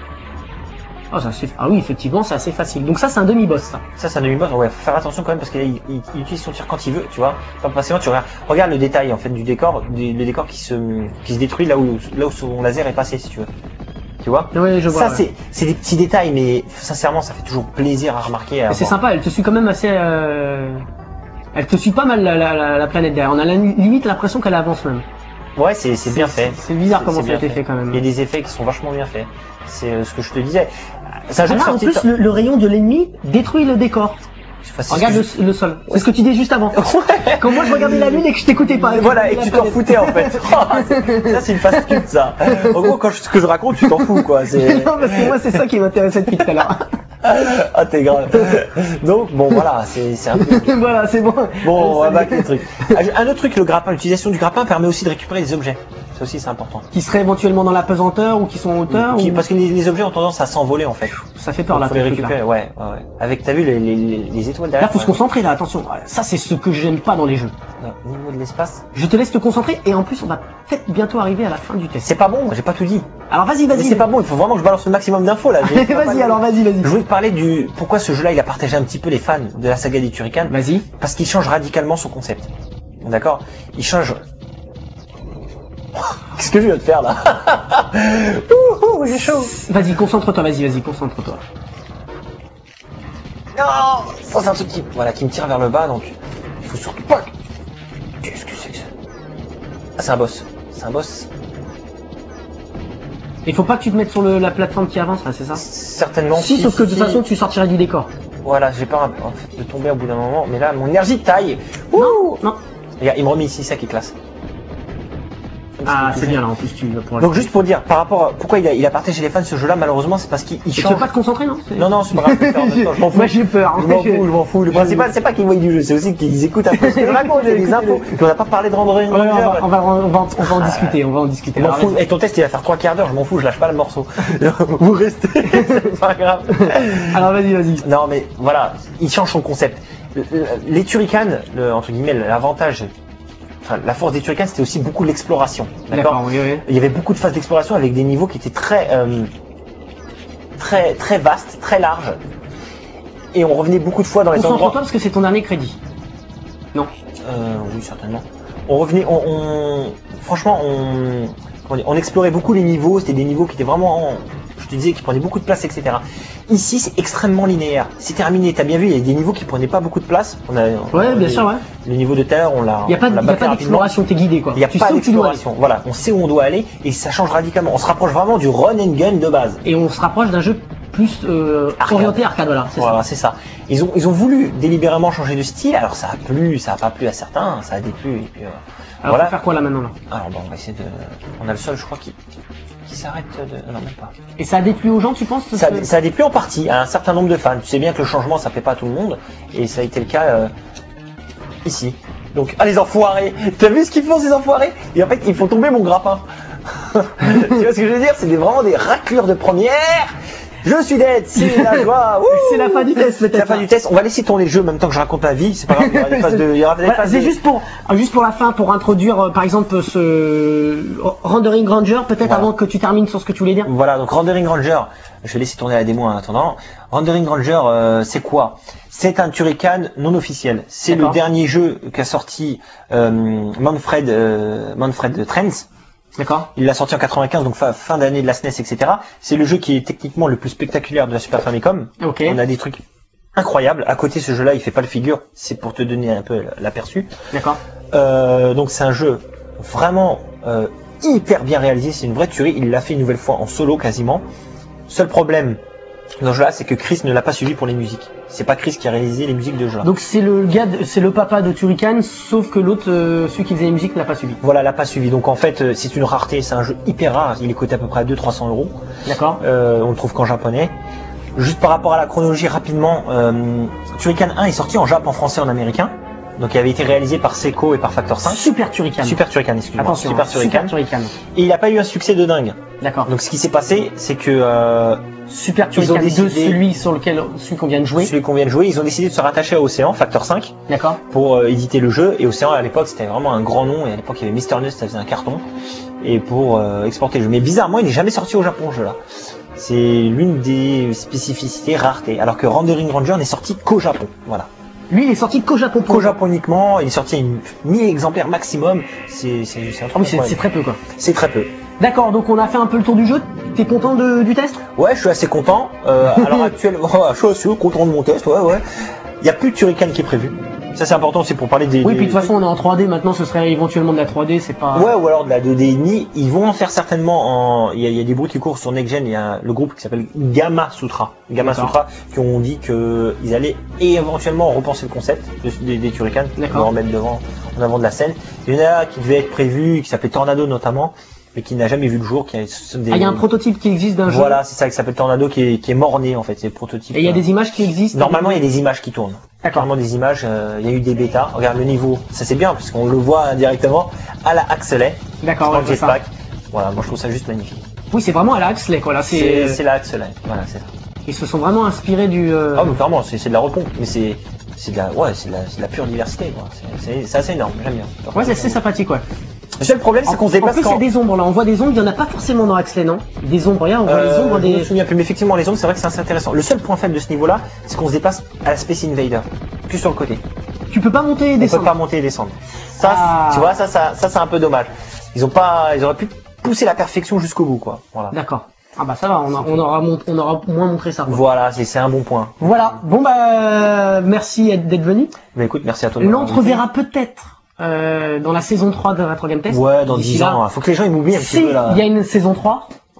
Speaker 1: Oh, ça, ah oui, effectivement, c'est assez facile. Donc ça, c'est un demi-boss, ça.
Speaker 2: Ça, c'est un demi-boss. Ouais, faut faire attention quand même parce qu'il il, il, il utilise son tir quand il veut, tu vois. Pas patiemment, tu regardes, regarde le détail en fait du décor, du, le décor qui se, qui se détruit là où, là où son laser est passé, si tu veux. Tu vois.
Speaker 1: Oui, je vois.
Speaker 2: Ça, ouais. c'est des petits détails, mais sincèrement, ça fait toujours plaisir à remarquer.
Speaker 1: C'est sympa. Elle te suit quand même assez. Euh... Elle te suit pas mal la, la, la, la planète derrière. On a la, limite l'impression qu'elle avance même.
Speaker 2: Ouais, c'est bien fait.
Speaker 1: C'est bizarre comment ça a été fait quand même.
Speaker 2: Il y a des effets qui sont vachement bien faits. C'est euh, ce que je te disais. Ça
Speaker 1: ah là, en plus, le, le rayon de l'ennemi détruit le décore.
Speaker 2: Enfin,
Speaker 1: regarde le, je... le sol. C'est ce que tu disais juste avant. Ouais. Quand moi je regardais la lune et que je t'écoutais pas.
Speaker 2: Voilà, et que tu t'en foutais en fait. Ça, c'est une fast pute, ça. En gros, quand je, ce que je raconte, tu t'en fous, quoi.
Speaker 1: Non, parce que moi, c'est ça qui m'intéressait depuis tout à l'heure.
Speaker 2: Ah, t'es grave. Donc, bon, voilà, c'est un peu.
Speaker 1: Voilà, c'est bon.
Speaker 2: Bon, on va back les trucs. Un autre truc, le grappin, l'utilisation du grappin permet aussi de récupérer des objets. Ça aussi, c'est important.
Speaker 1: Qui seraient éventuellement dans la pesanteur ou qui sont en hauteur
Speaker 2: qui,
Speaker 1: ou...
Speaker 2: Parce que les, les objets ont tendance à s'envoler en fait.
Speaker 1: Ça fait peur là.
Speaker 2: Faut les récupérer, là. Ouais, ouais, ouais. Avec, t'as vu les, les, les étoiles derrière.
Speaker 1: Là, faut ouais. se concentrer là, attention. Ça, c'est ce que j'aime pas dans les jeux.
Speaker 2: Au niveau de l'espace.
Speaker 1: Je te laisse te concentrer et en plus, on va peut-être bientôt arriver à la fin du test.
Speaker 2: C'est pas bon, j'ai pas tout dit.
Speaker 1: Alors vas-y, vas-y.
Speaker 2: C'est pas bon, il faut vraiment que je balance le maximum d'infos là.
Speaker 1: Vas-y, alors vas-y, vas-y.
Speaker 2: Je voulais te parler du pourquoi ce jeu-là il a partagé un petit peu les fans de la saga des Turrican.
Speaker 1: Vas-y.
Speaker 2: Parce qu'il change radicalement son concept. D'accord? Il change. Qu'est-ce que je viens de faire là? Ouh, j'ai chaud.
Speaker 1: Vas-y, concentre-toi, vas-y, vas-y, concentre-toi.
Speaker 2: Non, ça c'est un truc qui, voilà, qui me tire vers le bas, donc il faut surtout pas. Qu'est-ce que c'est que ça? Ah, c'est un boss. C'est un boss.
Speaker 1: Il faut pas que tu te mettes sur le, la plateforme qui avance, là, c'est ça?
Speaker 2: Certainement.
Speaker 1: Si, si sauf si, que de toute si. façon, tu sortirais du décor.
Speaker 2: Voilà, j'ai peur en fait, de tomber au bout d'un moment, mais là, mon énergie taille.
Speaker 1: Ouh non.
Speaker 2: Regarde, il me remet ici, ça qui est classe.
Speaker 1: Ah, c'est bien là en plus, tu pour
Speaker 2: Donc, juste pour dire, par rapport à pourquoi il a, il a partagé les fans ce jeu-là, malheureusement, c'est parce qu'il change.
Speaker 1: Tu veux pas te concentrer, non?
Speaker 2: Non, non, c'est pas grave, je m'en fous.
Speaker 1: Moi j'ai peur.
Speaker 2: Je m'en fous, je m'en fous. Le principal, c'est pas qu'ils voient du jeu, c'est aussi qu'ils écoutent un peu ce que je raconte, il y a des infos. Puis on n'a pas parlé de Rendering
Speaker 1: Ouais, on,
Speaker 2: Ranger.
Speaker 1: va, on, va, on, va, on va en discuter, on va en discuter.
Speaker 2: Je m'en fous. Et ton test, il va faire trois quarts d'heure, je m'en fous, je lâche pas le morceau. Vous restez, c'est pas grave.
Speaker 1: Alors vas-y, vas-y.
Speaker 2: Non, mais voilà, il change son concept. Les Turrican, le, entre guillemets, l'avantage. Enfin, la force des Turrican, c'était aussi beaucoup l'exploration. D'accord.
Speaker 1: Oui, oui.
Speaker 2: Il y avait beaucoup de phases d'exploration avec des niveaux qui étaient très, euh, très, très vastes, très larges. Et on revenait beaucoup de fois dans les endroits.
Speaker 1: Concentre-toi parce que c'est ton dernier crédit. Non.
Speaker 2: Euh, oui, certainement. On revenait, on, on franchement, on, on, on explorait beaucoup les niveaux. C'était des niveaux qui étaient vraiment, en, je te disais, qui prenaient beaucoup de place, et cetera. Ici, c'est extrêmement linéaire. C'est terminé. T'as bien vu, il y a des niveaux qui prenaient pas beaucoup de place. On a, on
Speaker 1: ouais,
Speaker 2: a
Speaker 1: bien
Speaker 2: des,
Speaker 1: sûr, ouais.
Speaker 2: Le niveau de terre, on l'a.
Speaker 1: Il n'y a pas, a pas d'exploration, t'es guidé quoi.
Speaker 2: Il n'y a
Speaker 1: tu
Speaker 2: pas d'exploration. Voilà, on sait où on doit aller et ça change radicalement. On se rapproche vraiment du run and gun de base.
Speaker 1: Et on se rapproche d'un jeu plus euh, arcade. Orienté arcade, voilà.
Speaker 2: Voilà, c'est ça. Ils ont, ils ont voulu délibérément changer de style. Alors ça a plu, ça a pas plu à certains, ça a déplu. Et puis, euh,
Speaker 1: alors
Speaker 2: voilà.
Speaker 1: on va faire quoi là maintenant là?
Speaker 2: Alors bon, on va essayer de. On a le seul, je crois, qui. Qui s'arrête de... Non, même pas.
Speaker 1: Et ça a déplu aux gens, tu penses?
Speaker 2: Ça, ça a déplu en partie à un certain nombre de fans. Tu sais bien que le changement, ça plaît pas à tout le monde. Et ça a été le cas euh, ici. Donc, ah les enfoirés. T'as vu ce qu'ils font ces enfoirés? Et en fait, ils font tomber mon grappin. Tu vois ce que je veux dire? C'est vraiment des raclures de première. Je suis dead, c'est la joie.
Speaker 1: C'est la fin du test, peut-être.
Speaker 2: C'est la fin du test. On va laisser tourner le jeu en même temps que je raconte ma vie. C'est pas grave. Il y aura des phases de. Il y aura des
Speaker 1: voilà,
Speaker 2: phases
Speaker 1: c'est
Speaker 2: de...
Speaker 1: juste pour, juste pour la fin, pour introduire, euh, par exemple, ce Rendering Ranger, peut-être voilà. Avant que tu termines sur ce que tu voulais dire.
Speaker 2: Voilà. Donc Rendering Ranger. Je vais laisser tourner la démo en attendant. Rendering Ranger, euh, c'est quoi? C'est un Turrican non officiel. C'est le dernier jeu qu'a sorti euh, Manfred, euh, Manfred Trenz.
Speaker 1: D'accord.
Speaker 2: Il l'a sorti en quatre-vingt-quinze, donc fin, fin d'année de la S N E S, et cetera. C'est le jeu qui est techniquement le plus spectaculaire de la Super Famicom.
Speaker 1: Okay.
Speaker 2: On a des trucs incroyables. À côté, ce jeu-là, il fait pas le figure. C'est pour te donner un peu l'aperçu.
Speaker 1: D'accord.
Speaker 2: Euh, donc c'est un jeu vraiment euh, hyper bien réalisé. C'est une vraie tuerie. Il l'a fait une nouvelle fois en solo quasiment. Seul problème dans ce jeu-là, c'est que Chris ne l'a pas suivi pour les musiques. C'est pas Chris qui a réalisé les musiques de jeu.
Speaker 1: Donc c'est le gars, c'est le papa de Turrican, sauf que l'autre, euh, celui qui faisait les musiques, l'a pas suivi.
Speaker 2: Voilà, l'a pas suivi. Donc en fait, euh, c'est une rareté. C'est un jeu hyper rare. Il est coté à peu près à deux à trois cents euros.
Speaker 1: D'accord.
Speaker 2: Euh, on le trouve qu'en japonais. Juste par rapport à la chronologie rapidement, euh, Turrican un est sorti en Jap, en français, en américain. Donc il avait été réalisé par Seiko et par Factor cinq.
Speaker 1: Super Turrican.
Speaker 2: Super Turrican, excuse-moi.
Speaker 1: Attention,
Speaker 2: Super Turrican.
Speaker 1: Super Turrican.
Speaker 2: Et il n'a pas eu un succès de dingue.
Speaker 1: D'accord.
Speaker 2: Donc ce qui s'est passé, c'est que euh,
Speaker 1: Super Turrican deux, celui sur lequel celui qu'on vient de jouer.
Speaker 2: Celui qu'on vient de jouer, ils ont décidé de se rattacher à Océan, Factor cinq.
Speaker 1: D'accord.
Speaker 2: Pour euh, éditer le jeu. Et Océan à l'époque c'était vraiment un grand nom. Et à l'époque il y avait Mister Nest, ça faisait un carton. Et pour euh, exporter le jeu. Mais bizarrement, il n'est jamais sorti au Japon, ce jeu-là. C'est l'une des spécificités, raretés. Alors que Rendering Ranger n'est sorti qu'au Japon. Voilà.
Speaker 1: Lui, il est sorti qu'au Japon.
Speaker 2: Qu'au Japon uniquement. Il est sorti à une mille exemplaires maximum. C'est c'est un
Speaker 1: truc. Oh, c'est très peu quoi.
Speaker 2: C'est très peu.
Speaker 1: D'accord, donc on a fait un peu le tour du jeu. T'es content de, du test?
Speaker 2: Ouais, je suis assez content. Euh, à l'heure actuelle, je suis assez content de mon test. Ouais, ouais. Il n'y a plus de Turrican qui est prévu. Ça c'est important, c'est pour parler des...
Speaker 1: Oui,
Speaker 2: des...
Speaker 1: puis de toute façon on est en trois D, maintenant ce serait éventuellement de la trois D, c'est pas...
Speaker 2: Ouais, ou alors de la deux D et demi. Ils vont en faire certainement en... Il y a, il y a des bruits qui courent sur Next Gen, il y a le groupe qui s'appelle Gamma Sutra. Gamma Sutra, qui ont dit qu'ils allaient éventuellement repenser le concept des, des Turrican, le remettre devant, en avant de la scène. Il y en a qui devait être prévu, qui s'appelait Tornado notamment, mais qui n'a jamais vu le jour. Qui a des...
Speaker 1: Ah, il y a un prototype qui existe d'un jeu.
Speaker 2: Voilà, c'est ça, qui s'appelle Tornado, qui est, qui est mort-né en fait, c'est le prototype.
Speaker 1: Et il y a des images qui existent?
Speaker 2: Normalement, il y a des images qui tournent.
Speaker 1: D'accord.
Speaker 2: Clairement des images, euh, il y a eu des bêtas. Regarde le niveau, ça c'est bien parce qu'on le voit directement à la Axelet.
Speaker 1: D'accord, ouais,
Speaker 2: ça. Voilà, moi je trouve ça juste magnifique.
Speaker 1: Oui, c'est vraiment à la Axelet quoi, là
Speaker 2: c'est. C'est la Axelet, voilà, c'est ça.
Speaker 1: Ils se sont vraiment inspirés du. Euh...
Speaker 2: Ah, mais clairement, c'est de la repompe, mais c'est. C'est de la, ouais, c'est de, de la pure diversité, quoi. C'est assez énorme, j'aime bien.
Speaker 1: Ouais, c'est sympathique, ouais.
Speaker 2: Le seul problème, c'est qu'on se déplace.
Speaker 1: En plus, il y a des ombres là. On voit des ombres. Il y en a pas forcément dans Axelet, non? Des ombres, regarde, on voit
Speaker 2: euh,
Speaker 1: les ombres des.
Speaker 2: Je me souviens plus, mais effectivement, les ombres, c'est vrai que c'est assez intéressant. Le seul point faible de ce niveau-là, c'est qu'on se déplace à la Space Invader, plus sur le côté.
Speaker 1: Tu peux pas monter et descendre.
Speaker 2: On peut pas monter et descendre. Ça,
Speaker 1: ah.
Speaker 2: tu vois, ça, ça, ça, c'est un peu dommage. Ils ont pas, ils auraient pu pousser la perfection jusqu'au bout, quoi. Voilà.
Speaker 1: D'accord. Ah bah ça va, on, a, on, aura, on aura moins montré ça. Quoi.
Speaker 2: Voilà, c'est un bon point.
Speaker 1: Voilà. Bon bah merci d'être venu.
Speaker 2: Mais écoute, merci à toi.
Speaker 1: L'entreverra peut-être euh, dans la saison trois de Retro Game Test.
Speaker 2: Ouais, dans dix ans. Là, faut que les gens ils m'oublient un petit
Speaker 1: si
Speaker 2: peu là.
Speaker 1: Il y a une saison trois.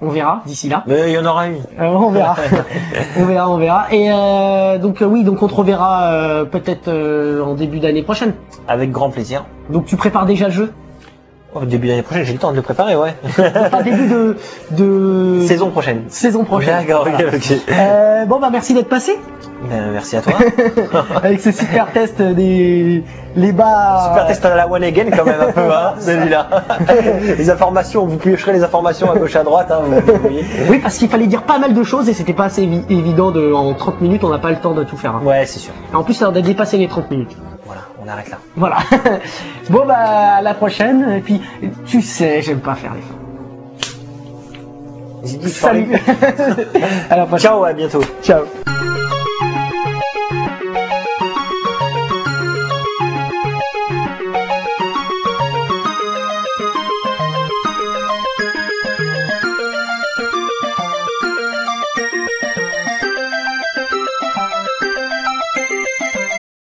Speaker 1: On verra d'ici là.
Speaker 2: Mais il y en aura une.
Speaker 1: Euh, on verra. on verra, on verra. Et euh, donc euh, oui, donc on te reverra euh, peut-être euh, en début d'année prochaine.
Speaker 2: Avec grand plaisir.
Speaker 1: Donc tu prépares déjà le jeu?
Speaker 2: Au début d'année prochaine, j'ai le temps de le préparer, ouais.
Speaker 1: Pas début de, de...
Speaker 2: Saison prochaine.
Speaker 1: Saison prochaine.
Speaker 2: D'accord,
Speaker 1: Voilà.
Speaker 2: ok, ok.
Speaker 1: Euh, bon bah merci d'être passé.
Speaker 2: Ben, merci à toi.
Speaker 1: Avec ce super test des les bas.
Speaker 2: Super test à la one again quand même un peu, hein, celui-là. Les informations, vous piocherez les informations à gauche à droite, hein, vous, vous voyez.
Speaker 1: Oui, parce qu'il fallait dire pas mal de choses et c'était pas assez évi- évident de en trente minutes, on n'a pas le temps de tout faire. Hein.
Speaker 2: Ouais, c'est sûr.
Speaker 1: Et en plus, ça a dépassé les trente minutes.
Speaker 2: Voilà, on arrête là.
Speaker 1: Voilà. Bon bah à la prochaine. Et puis tu sais, j'aime pas faire les fins.
Speaker 2: J'ai dit,
Speaker 1: Salut. À la prochaine.
Speaker 2: ciao, à bientôt.
Speaker 1: Ciao.